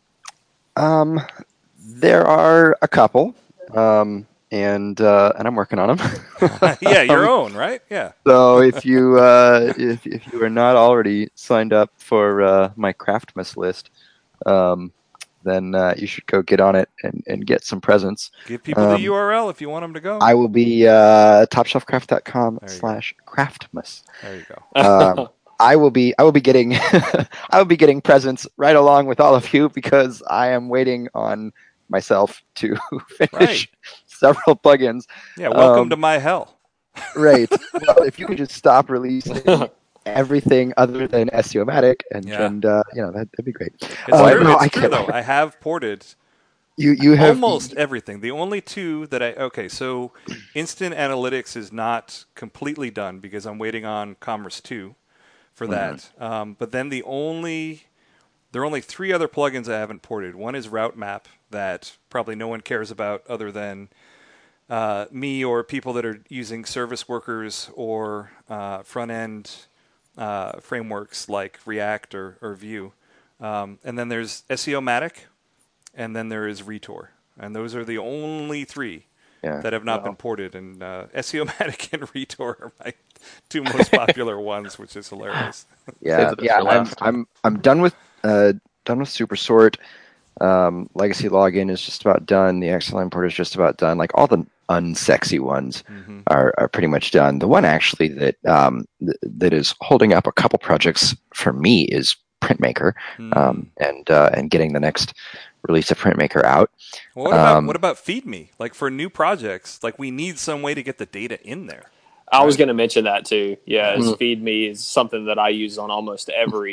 Um, there are a couple, um, and uh, and I'm working on them. Yeah, your um, own, right? Yeah. So if you uh, if if you are not already signed up for uh, my Craftmas list, um, then uh, you should go get on it and, and get some presents. Give people um, the U R L if you want them to go. I will be uh, topshelfcraft.com slash craftmas. There you go. Um, I will be I will be getting I will be getting presents right along with all of you because I am waiting on myself to finish right. several plugins. Yeah, welcome um, to my hell. Right. Well, if you could just stop releasing everything other than SEOmatic, and, yeah. and uh, you know that, that'd be great. It's uh, true, no, it's I true can't. though. I have ported you you have almost everything. The only two that I okay, so Instant Analytics is not completely done because I'm waiting on Commerce two for that. Mm-hmm. Um, but then the only there are only three other plugins I haven't ported. One is Route Map that probably no one cares about other than uh, me or people that are using service workers or uh, front end uh, frameworks like React or, or Vue. Um, and then there's SEOmatic, and then there is Retour. And those are the only three yeah. that have not wow. been ported. And uh, SEOmatic and Retour are my two most popular ones, which is hilarious. Yeah, yeah. I'm, I'm I'm done with uh, done with Supersort. Um, Legacy Login is just about done. The X L import is just about done. Like all the unsexy ones mm-hmm. are, are pretty much done. The one actually that um, th- that is holding up a couple projects for me is Printmaker, mm. um, and uh, and getting the next release of Printmaker out. Well, what about um, what about FeedMe? Like for new projects, like we need some way to get the data in there. I right? was going to mention that too. Yeah, mm-hmm. FeedMe is something that I use on almost every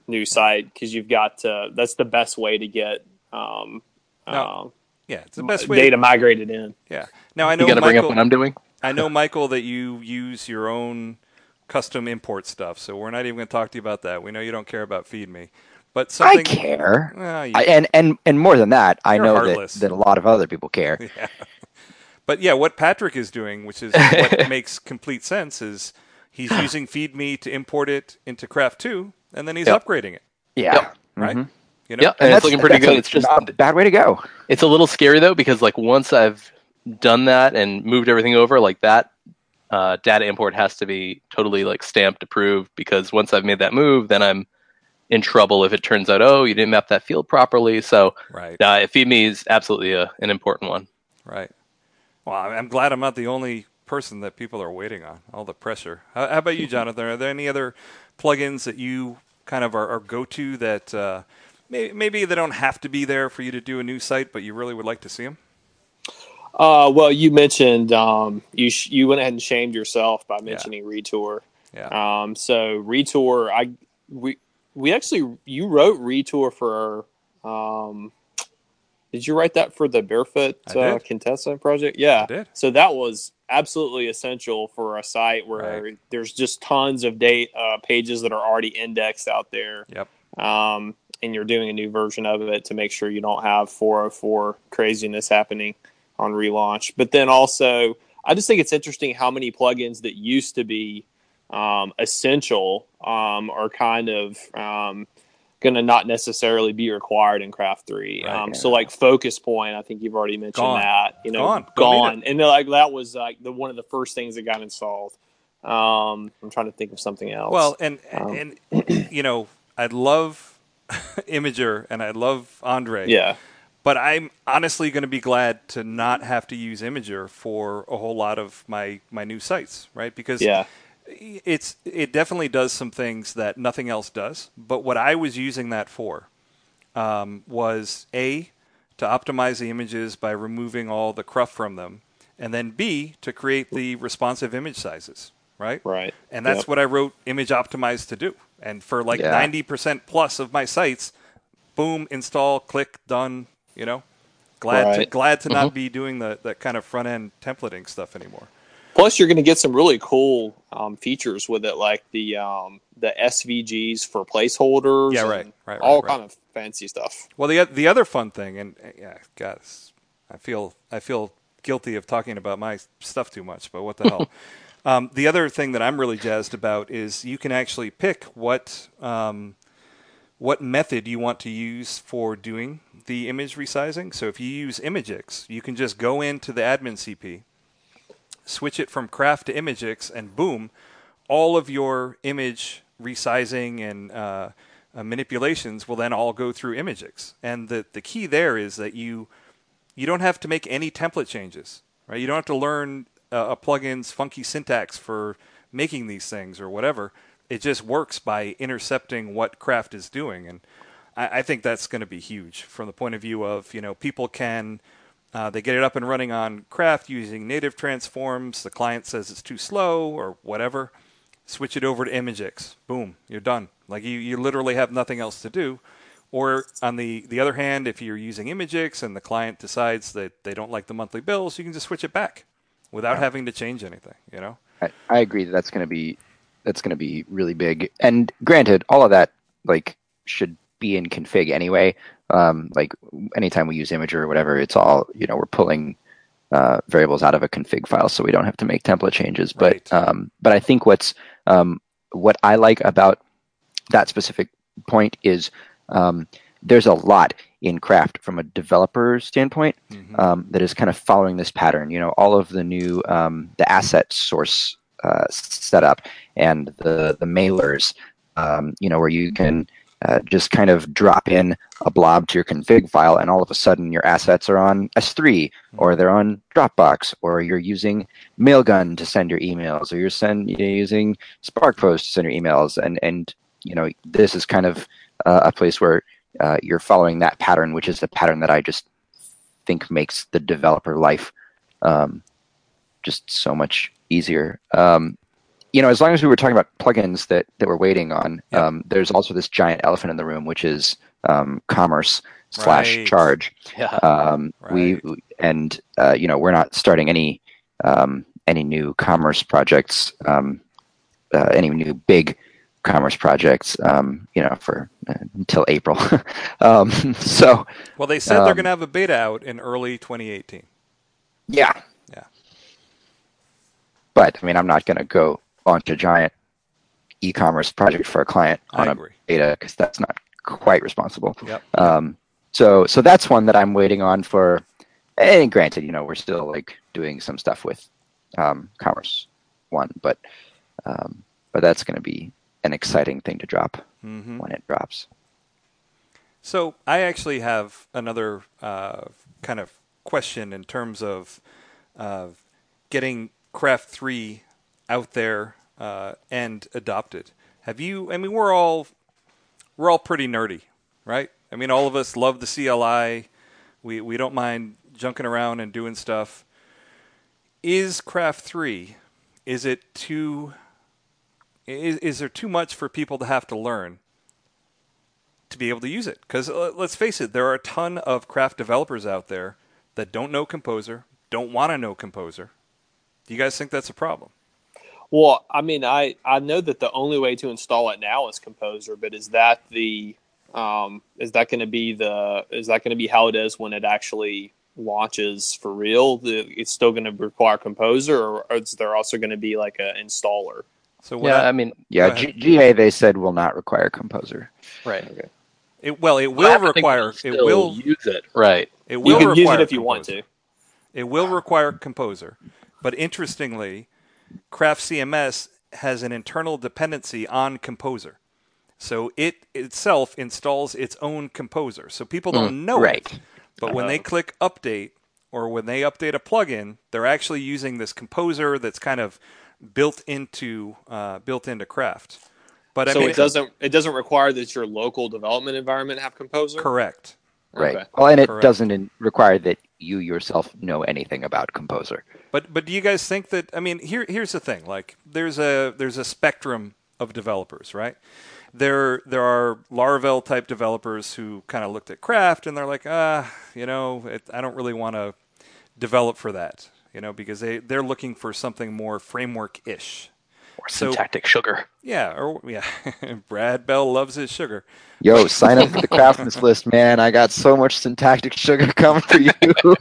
new site because you've got to. That's the best way to get um, No. uh, Yeah, it's the best way. data migrated in. Yeah. Now I know You got to bring up Michael. what I'm doing. I know Michael that you use your own custom import stuff, so we're not even going to talk to you about that. We know you don't care about FeedMe, but something I care, Well, you, I, and and and more than that, I You're know heartless. that, that a lot of other people care. yeah. But yeah, what Patrick is doing, which is what makes complete sense, is he's using FeedMe to import it into Craft two, and then he's Yep. upgrading it. Yeah, Yep. Right? Mhm. You know? Yeah, and, it's that's- looking pretty that's good. a It's just not a bad way to go. it's a little scary though because like once I've done that and moved everything over, like that uh, data import has to be totally like stamped approved because once I've made that move, then I'm in trouble if it turns out oh you didn't map that field properly. So Right. uh, FeedMe is absolutely a, an important one. Right. Well, I'm I'm glad I'm not the only person that people are waiting on. All the pressure. How, how about you, Jonathan? Are there any other plugins that you kind of are, are go-to that uh, may, maybe they don't have to be there for you to do a new site, but you really would like to see them? Uh, well, you mentioned um, you sh- you went ahead and shamed yourself by mentioning Retour. Yeah. Um, so Retour, I we we actually you wrote Retour for. Um, did you write that for the Barefoot I uh, did. Contessa project? Yeah, I did. So that was absolutely essential for a site where Right. there's just tons of date uh, pages that are already indexed out there. Yep. Um, and you're doing a new version of it to make sure you don't have four oh four craziness happening on relaunch. But then also, I just think it's interesting how many plugins that used to be um, essential um, are kind of um, going to not necessarily be required in Craft three. Right. Um, so like Focus Point, I think you've already mentioned Gone. that. You know, Gone. Don't need gone, and they're like that was like the one of the first things that got installed. Um, I'm trying to think of something else. Well, and Um, and you know, I love Imager and I love Andre. yeah, But I'm honestly going to be glad to not have to use Imager for a whole lot of my, my new sites, right? Because yeah, it's it definitely does some things that nothing else does. But what I was using that for um, was A, to optimize the images by removing all the cruft from them, and then B, to create the responsive image sizes, right? right. And that's Yep. what I wrote Image Optimize to do. And for like Yeah. ninety percent plus of my sites, boom, install, click, done, you know? Glad to Right. glad to not be doing the that kind of front end templating stuff anymore. Plus, you're going to get some really cool um, features with it, like the um, the S V Gs for placeholders. Yeah, and right, right, all right, kind of fancy stuff. Well, the the other fun thing, and uh, yeah, guys, I feel I feel guilty of talking about my stuff too much, but what the hell? Um, the other thing that I'm really jazzed about is you can actually pick what um, what method you want to use for doing the image resizing. So if you use ImageX, you can just go into the admin C P, switch it from Craft to ImageX, and boom, all of your image resizing and uh, uh, manipulations will then all go through ImageX. And the, the key there is that you you don't have to make any template changes, right? You don't have to learn uh, a plugin's funky syntax for making these things or whatever. It just works by intercepting what Craft is doing, and I, I think that's going to be huge from the point of view of, you know, people can uh, they get it up and running on Craft using native transforms. The client says it's too slow or whatever. Switch it over to ImageX. Boom, you're done. Like you, you literally have nothing else to do. Or on the, the other hand, if you're using ImageX and the client decides that they don't like the monthly bills, you can just switch it back without having to change anything, you know? I, I agree that that's going to be that's going to be really big. And granted, all of that like should be in config anyway. Um, like anytime we use Imager or whatever, it's all, you know, we're pulling uh, variables out of a config file, so we don't have to make template changes. But Right. um, but I think what's um, what I like about that specific point is um, there's a lot in Craft from a developer standpoint Mhm. um, that is kind of following this pattern. You know, all of the new um, the asset source uh, setup and the the mailers. Um, you know, where you can uh, just kind of drop in a blob to your config file, and all of a sudden your assets are on S three, or they're on Dropbox, or you're using Mailgun to send your emails, or you're send you're using SparkPost to send your emails, and and you know this is kind of uh, a place where uh, you're following that pattern, which is a pattern that I just think makes the developer life um, just so much easier. Um, you know, as long as we were talking about plugins that, that we're waiting on, Yep. um, there's also this giant elephant in the room, which is um, Commerce slash Right. Charge. Yeah. Um, we Right. and uh, you know, we're not starting any um, any new Commerce projects, um, uh, any new big Commerce projects, um, you know, for uh, until April. um, so Well, they said they're Um, going to have a beta out in early twenty eighteen. yeah, Yeah. but I mean, I'm not going to go launch a giant e-commerce project for a client I on a agree. beta because that's not quite responsible. Yep. Um, so so that's one that I'm waiting on for. And granted, you know, we're still like doing some stuff with um, Commerce One, but um, but that's going to be an exciting thing to drop hmm when it drops. So I actually have another uh, kind of question in terms of uh, getting Craft three out there uh, and adopted. Have you? I mean, we're all we're all pretty nerdy, right? I mean, all of us love the C L I. We we don't mind junking around and doing stuff. Is Craft three? Is it too? Is, is there too much for people to have to learn to be able to use it? Because uh, let's face it, there are a ton of craft developers out there that don't know Composer, don't want to know Composer. Do you guys think that's a problem? Well, I mean, I, I know that the only way to install it now is Composer, but is that the um, is that going to be the is that going to be how it is when it actually launches for real? The, it's still going to require Composer, or is there also going to be like an installer? So what Yeah, I, I mean, Yeah, Go ahead. G- GA they said will not require Composer. right. Okay. it, well, it I will have to think require we'll it still will use it. Right. it You will can require use it if you want Composer. to. It will require Composer, but interestingly, Craft C M S has an internal dependency on Composer. So it itself installs its own Composer. So people don't know right. it. But when they click update or when they update a plugin, they're actually using this Composer that's kind of built into uh, built into Craft. But I So mean, it doesn't it doesn't require that your local development environment have Composer. correct. Right. Okay. Well, and it Correct. doesn't in- require that you yourself know anything about Composer. But but do you guys think that? I mean, here here's the thing. Like, there's a there's a spectrum of developers, right? There there are Laravel type developers who kind of looked at Craft and they're like, ah, you know, it, I don't really want to develop for that, you know, because they they're looking for something more framework ish. Or So- syntactic sugar. Yeah, or yeah, Brad Bell loves his sugar. Yo, sign up for the Craftness list, man. I got so much syntactic sugar coming for you.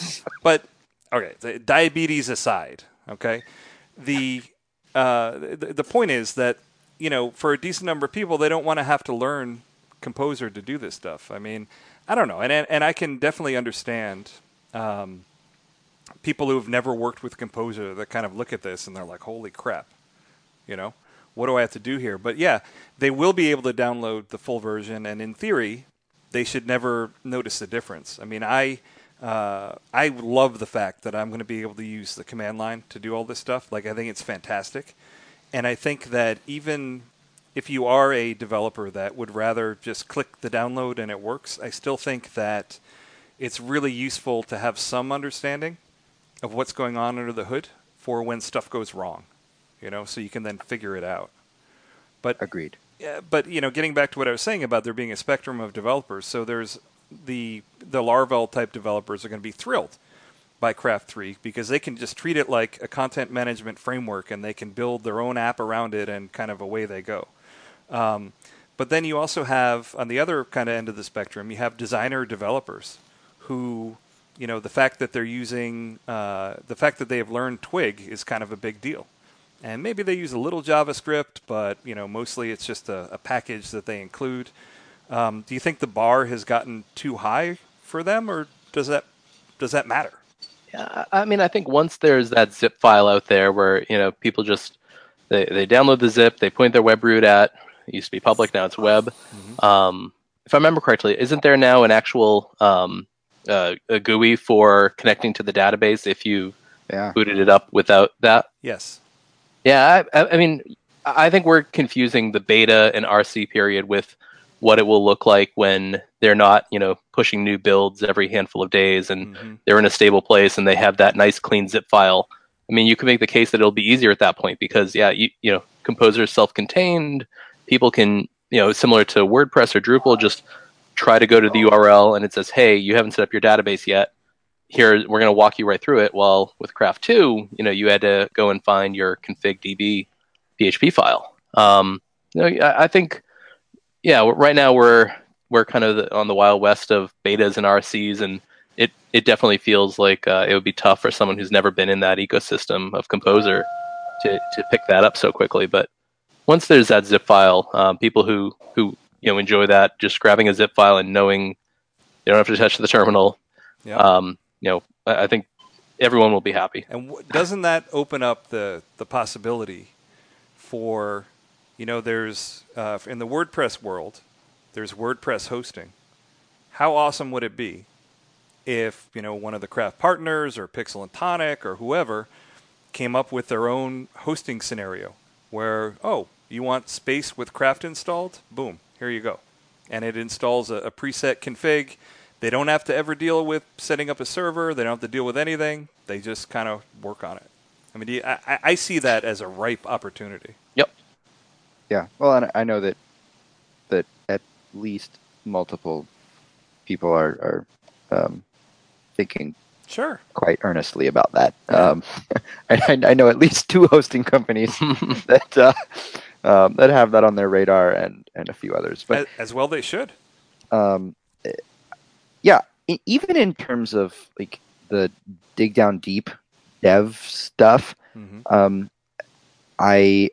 But okay, the diabetes aside, okay, the, uh, the the point is that, you know, for a decent number of people, they don't want to have to learn Composer to do this stuff. I mean, I don't know, and and, and I can definitely understand um, people who have never worked with Composer that kind of look at this and they're like, "Holy crap," you know, what do I have to do here? But yeah, they will be able to download the full version, and in theory, they should never notice the difference. I mean, I. Uh, I love the fact that I'm going to be able to use the command line to do all this stuff. Like, I think it's fantastic. And I think that even if you are a developer that would rather just click the download and it works, I still think that it's really useful to have some understanding of what's going on under the hood for when stuff goes wrong, you know, so you can then figure it out. But Agreed. yeah, but you know, getting back to what I was saying about there being a spectrum of developers, so there's the the Laravel type developers are going to be thrilled by Craft three because they can just treat it like a content management framework and they can build their own app around it and kind of away they go. Um, but then you also have, on the other kind of end of the spectrum, you have designer developers who, you know, the fact that they're using, uh, the fact that they have learned Twig is kind of a big deal. And maybe they use a little JavaScript, but, you know, mostly it's just a, a package that they include. Um, do you think the bar has gotten too high for them, or does that does that matter? Yeah, I mean, I think once there's that zip file out there where, you know, people just, they, they download the zip, they point their web root at, it used to be public, now it's web. Mm-hmm. Um, if I remember correctly, isn't there now an actual um, uh, a G U I for connecting to the database if you Yeah. booted it up without that? Yes. Yeah, I, I mean, I think we're confusing the beta and R C period with what it will look like when they're not, you know, pushing new builds every handful of days and Mm-hmm. they're in a stable place and they have that nice clean zip file I mean, you could make the case that it'll be easier at that point because, yeah, you, you know, Composer is self-contained. People can, you know, similar to WordPress or Drupal, just try to go to the U R L and it says, hey, you haven't set up your database yet. Here, we're going to walk you right through it. While with Craft two, you know, you had to go and find your config D B P H P file. Um, you know, I, I think, yeah, right now we're we're kind of on the wild west of betas and R Cs, and it, it definitely feels like uh, it would be tough for someone who's never been in that ecosystem of Composer to, to pick that up so quickly. But once there's that zip file, um, people who, who you know enjoy that, just grabbing a zip file and knowing they don't have to touch the terminal, Yeah. um, you know, I, I think everyone will be happy. And w- doesn't that open up the, the possibility for, you know, there's, uh, in the WordPress world, there's WordPress hosting. How awesome would it be if, you know, one of the Craft partners or Pixel and Tonic or whoever came up with their own hosting scenario where, oh, you want Space with Craft installed? Boom, here you go. And it installs a, a preset config. They don't have to ever deal with setting up a server. They don't have to deal with anything. They just kind of work on it. I mean, do you, I, I see that as a ripe opportunity. Yep. Yeah. Well, and I know that that at least multiple people are, are um, thinking Sure. quite earnestly about that. Um, I, I know at least two hosting companies that uh, um, that have that on their radar, and, and a few others. But As, as well they should. um, yeah, e- even in terms of like the dig down deep dev stuff, Mm-hmm. um, I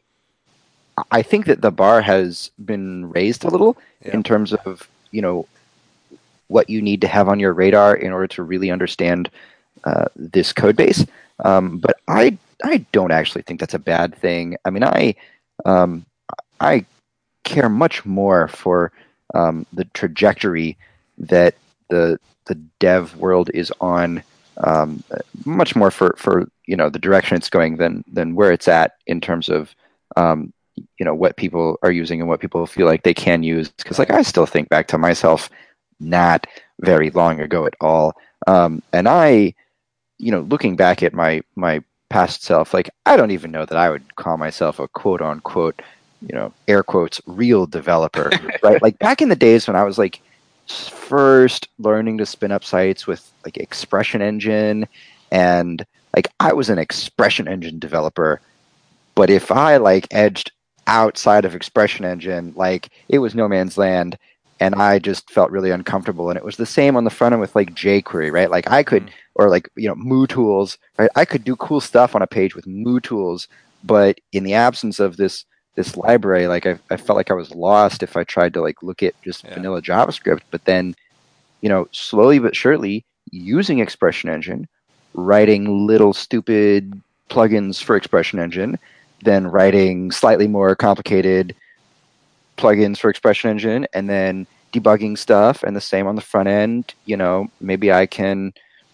I think that the bar has been raised a little Yeah. in terms of, you know, what you need to have on your radar in order to really understand uh, this code base. Um, but I I don't actually think that's a bad thing. I mean, I um, I care much more for um, the trajectory that the the dev world is on, um, much more for, for you know the direction it's going than than where it's at in terms of um, you know what people are using and what people feel like they can use. Because like I still think back to myself not very long ago at all, um, and I you know looking back at my my past self, like I don't even know that I would call myself a quote unquote you know air quotes real developer, right? Like back in the days when I was like first learning to spin up sites with like Expression Engine, and like I was an Expression Engine developer, but if I like edged outside of Expression Engine, like it was no man's land, and I just felt really uncomfortable. And it was the same on the front end with like jQuery, right? Like I could, or like you know MooTools, right? I could do cool stuff on a page with MooTools, but in the absence of this this library, like I, I felt like I was lost if I tried to like look at just Yeah. vanilla JavaScript. But then, you know, slowly but surely, using Expression Engine, writing little stupid plugins for Expression Engine, then writing slightly more complicated plugins for Expression Engine, and then debugging stuff, and the same on the front end. You know, maybe I can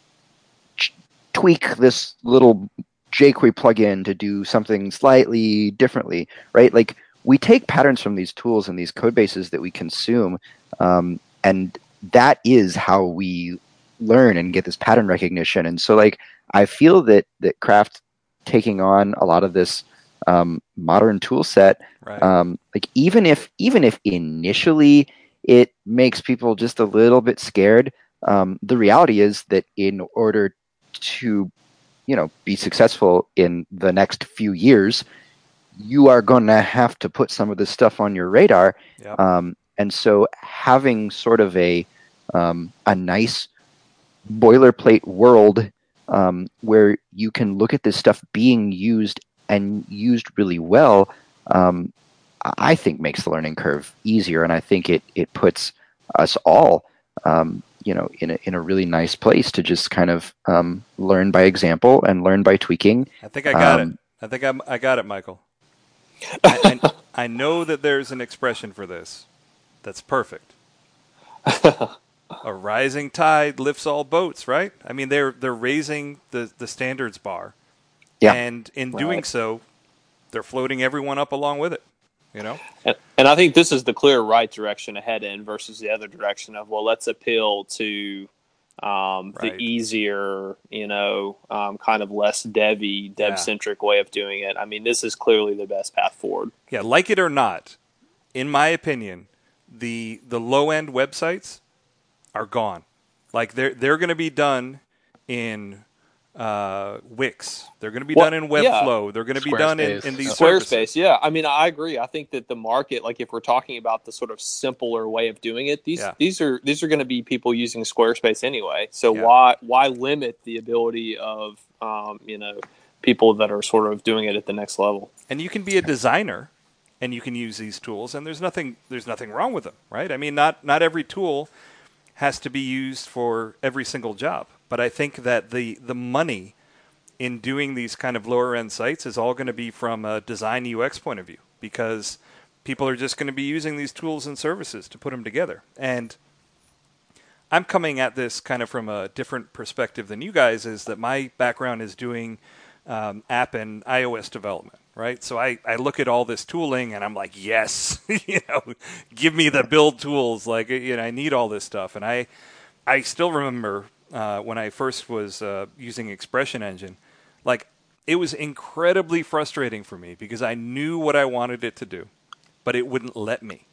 ch- tweak this little jQuery plugin to do something slightly differently, right? Like we take patterns from these tools and these code bases that we consume, um, and that is how we learn and get this pattern recognition. And so, like, I feel that that Craft taking on a lot of this um, modern tool set, Right. um, like even if even if initially it makes people just a little bit scared, um, the reality is that in order to you know be successful in the next few years, you are going to have to put some of this stuff on your radar. Yep. Um, and so having sort of a um, a nice boilerplate world um, where you can look at this stuff being used and used really well, um, I think makes the learning curve easier, and I think it it puts us all um, you know in a in a really nice place to just kind of um, learn by example and learn by tweaking. I think I got Um, it. I think I'm, I got it, Michael. I, I, I know that there's an expression for this that's perfect. A rising tide lifts all boats, right? I mean, they're they're raising the, the standards bar. Yeah. And in doing Right. so, they're floating everyone up along with it, you know? And, and I think this is the clear right direction to head in versus the other direction of, well, let's appeal to um, Right. the easier, you know, um, kind of less devy, dev-centric way of doing it. I mean, this is clearly the best path forward. Yeah, like it or not, in my opinion, the the low end websites are gone. Like they're they're going to be done in uh, Wix. They're going to be Well, done in yeah. Webflow. They're going to be done in, Squarespace. in these Squarespace, services. yeah. I mean, I agree. I think that the market, like if we're talking about the sort of simpler way of doing it, these Yeah. these are these are going to be people using Squarespace anyway. So Yeah. why why limit the ability of um, you know people that are sort of doing it at the next level? And you can be a designer, and you can use these tools, and there's nothing there's nothing wrong with them, right? I mean, not not every tool has to be used for every single job, but I think that the the money in doing these kind of lower end sites is all going to be from a design U X point of view, because people are just going to be using these tools and services to put them together. And I'm coming at this kind of from a different perspective than you guys, is that my background is doing um, app and iOS development, right? So I, I look at all this tooling and I'm like, yes, you know, give me the build tools. Like, you know, I need all this stuff. And I, I still remember uh, when I first was uh, using Expression Engine, like it was incredibly frustrating for me because I knew what I wanted it to do, but it wouldn't let me.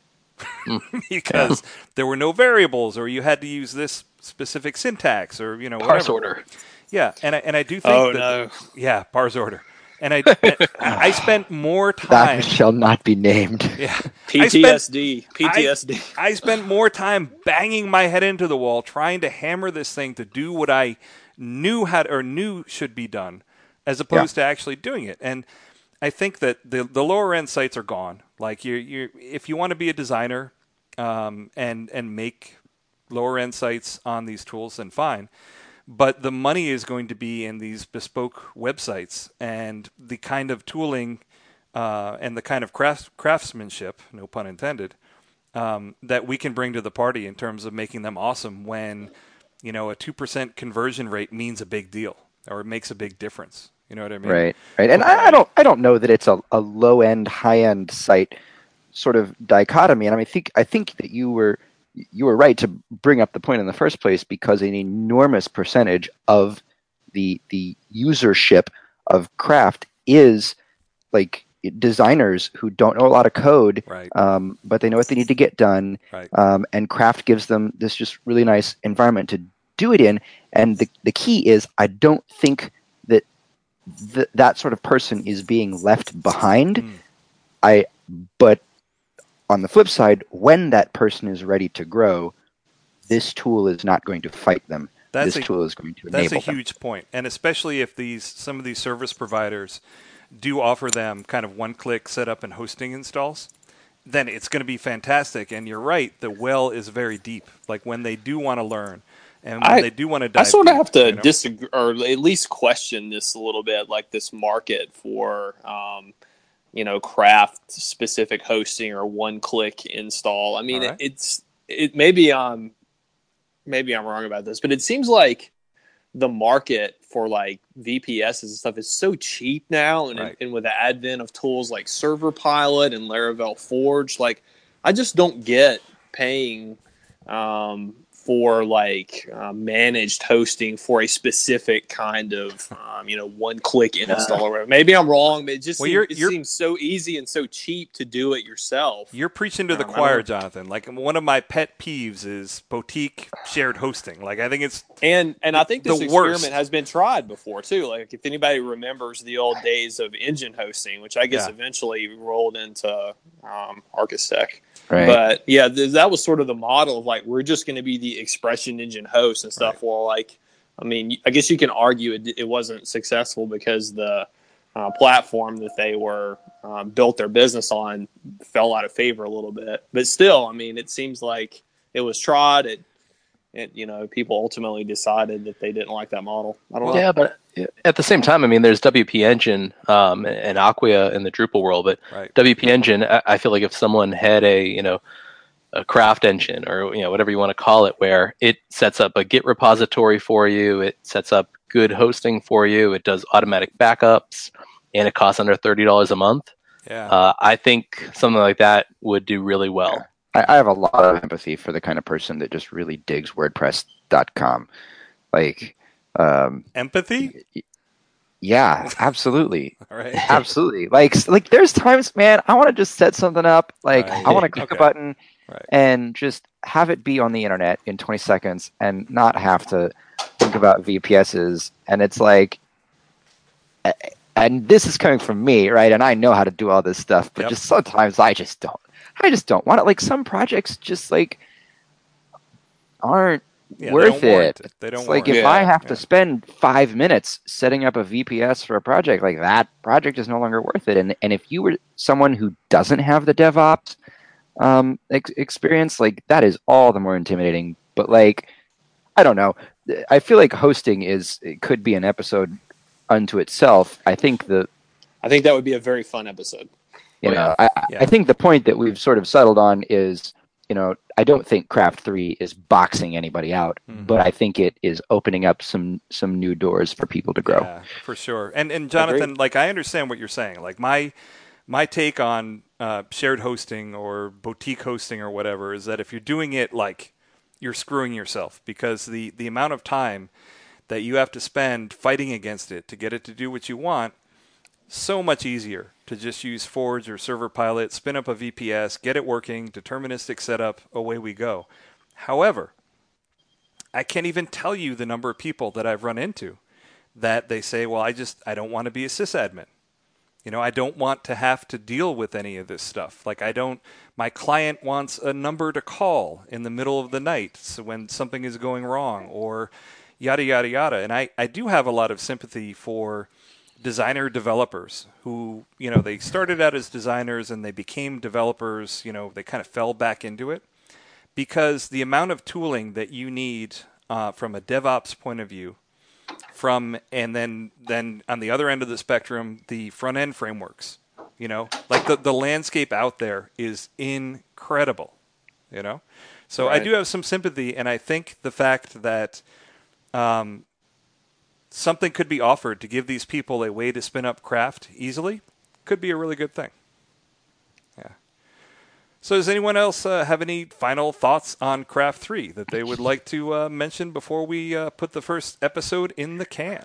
because yeah. there were no variables, or you had to use this specific syntax, or you know, parse whatever. order. Yeah, and I and I do think Oh, that no. yeah, parse order. And I I spent more time That shall not be named. Yeah. P T S D. I spent, P T S D. I, I spent more time banging my head into the wall trying to hammer this thing to do what I knew had or knew should be done, as opposed yeah. to actually doing it. And I think that the the lower end sites are gone. Like you you if you want to be a designer um, and and make lower end sites on these tools, then fine. But the money is going to be in these bespoke websites, and the kind of tooling uh, and the kind of craft, craftsmanship, no pun intended, um, that we can bring to the party in terms of making them awesome when, you know, a two percent conversion rate means a big deal, or it makes a big difference. You know what I mean? Right, right. And I, I don't I don't know that it's a, a low-end, high-end site sort of dichotomy. And I mean, I think, I think that you were... You were right to bring up the point in the first place, because an enormous percentage of the the usership of craft is like designers who don't know a lot of code, right. um, but they know what they need to get done. Right. Um, and craft gives them this just really nice environment to do it in. And the the key is, I don't think that th- that sort of person is being left behind. Mm. I but. On the flip side, when that person is ready to grow, this tool is not going to fight them. That's this a, tool is going to that's enable a huge them. point. And especially if these some of these service providers do offer them kind of one-click setup and hosting installs, then it's going to be fantastic. And you're right, the well is very deep. Like when they do want to learn and when I, they do want to dive I sort deep, of have to you know? disagree, or at least question this a little bit, like this market for um, – you know, craft specific hosting or one click install. I mean, right. it, it's, it maybe I'm, maybe I'm wrong about this, but it seems like the market for like V P Ss and stuff is so cheap now. And, right. and with the advent of tools like Server Pilot and Laravel Forge, like I just don't get paying, um, for like uh, managed hosting for a specific kind of um, you know one-click install or whatever. Maybe I'm wrong, but it just well, seems, you're, it you're, seems so easy and so cheap to do it yourself. You're preaching to the um, choir, Jonathan. Like one of my pet peeves is boutique shared hosting. Like I think it's and and I think this the experiment worst. has been tried before too. Like if anybody remembers the old days of engine hosting, which I guess yeah. eventually rolled into um, Architect. Right. But yeah, th- that was sort of the model of like, we're just going to be the expression engine host and stuff. Right. Well, like, I mean, I guess you can argue it, it wasn't successful because the uh, platform that they were um, built their business on fell out of favor a little bit. But still, I mean, it seems like it was tried. It, it you know, people ultimately decided that they didn't like that model. I don't well, know. Yeah, but at the same time, I mean, there's W P Engine um, and Acquia in the Drupal world, but right. W P Engine, I, I feel like if someone had a, you know, a craft engine or, you know, whatever you want to call it, where it sets up a Git repository for you, it sets up good hosting for you, it does automatic backups, and it costs under thirty dollars a month. Yeah. Uh, I think something like that would do really well. I, I have a lot of empathy for the kind of person that just really digs WordPress dot com. Like, um, Empathy? yeah, absolutely. All right. Absolutely. Like, like there's times, man, I want to just set something up. Like, Right. I want to click Okay. a button Right. and just have it be on the internet in twenty seconds and not have to think about V P Ss. And it's like, and this is coming from me, right? And I know how to do all this stuff, but Yep. just sometimes I just don't. I just don't want it. Like, some projects just like aren't Yeah, they worth don't warrant it. it. They don't It's like warrant if it. I Yeah, have yeah. to spend five minutes setting up a V P S for a project, like that project is no longer worth it. And and if you were someone who doesn't have the DevOps um, ex- experience, like that is all the more intimidating. But like, I don't know. I feel like hosting is it could be an episode unto itself. I think the I think that would be a very fun episode. you Oh, know yeah. I, Yeah. I think the point that we've sort of settled on is, you know, I don't think Craft three is boxing anybody out, Mhm. but I think it is opening up some some new doors for people to grow. Yeah, for sure. And and Jonathan, like I understand what you're saying. Like my my take on uh, shared hosting or boutique hosting or whatever is that if you're doing it like you're screwing yourself, because the the amount of time that you have to spend fighting against it to get it to do what you want, so much easier to just use Forge or Server Pilot, spin up a V P S, get it working, deterministic setup, away we go. However, I can't even tell you the number of people that I've run into that they say, well, I just, I don't want to be a sysadmin. You know, I don't want to have to deal with any of this stuff. Like I don't, my client wants a number to call in the middle of the night so when something is going wrong or yada, yada, yada. And I, I do have a lot of sympathy for designer developers who, you know, they started out as designers and they became developers, you know, they kind of fell back into it because the amount of tooling that you need uh, from a DevOps point of view, from and then then on the other end of the spectrum, the front end frameworks, you know, like the, the landscape out there is incredible, you know. So I Right. do have some sympathy, and I think the fact that um, something could be offered to give these people a way to spin up craft easily could be a really good thing. Yeah. So does anyone else uh, have any final thoughts on Craft three that they would like to uh, mention before we uh, put the first episode in the can?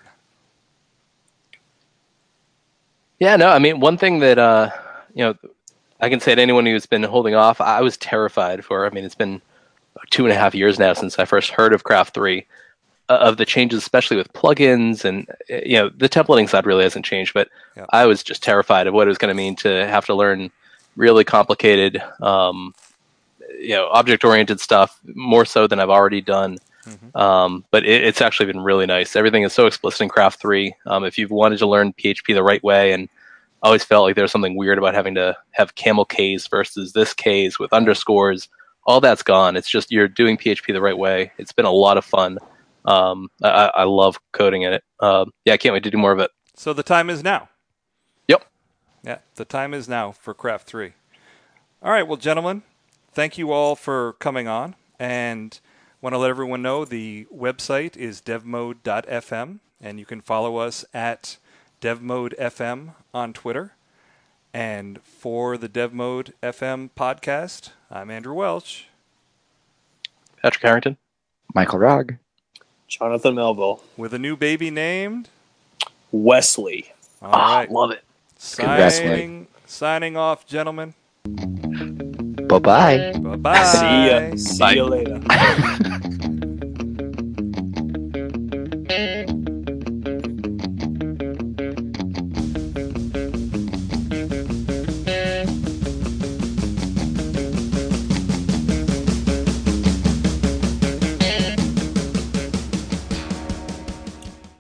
Yeah, no, I mean, one thing that, uh, you know, I can say to anyone who's been holding off, I was terrified for, I mean, it's been two and a half years now since I first heard of Craft three, uh, of the changes, especially with plugins and, uh, you know, the templating side really hasn't changed, but Yeah. I was just terrified of what it was going to mean to have to learn really complicated, um, you know, object-oriented stuff, more so than I've already done. Mm-hmm. Um, but it, it's actually been really nice. Everything is so explicit in Craft three. Um, if you've wanted to learn P H P the right way, and I always felt like there was something weird about having to have camel Ks versus this Ks with underscores, all that's gone. It's just you're doing P H P the right way. It's been a lot of fun. Um, I, I love coding in it. Um, yeah, I can't wait to do more of it. So the time is now. Yep. Yeah, the time is now for Craft three. All right, well, gentlemen, thank you all for coming on. And want to let everyone know the website is devmode dot f m, and you can follow us at devmode f m on Twitter. And for the DevMode F M podcast, I'm Andrew Welch. Patrick Harrington. Michael Rogg. Jonathan Melville. With a new baby named Wesley. All Ah, right. love it. Congrats, Signing, signing off, gentlemen. Bye bye. Bye-bye. See ya. See Bye. ya later.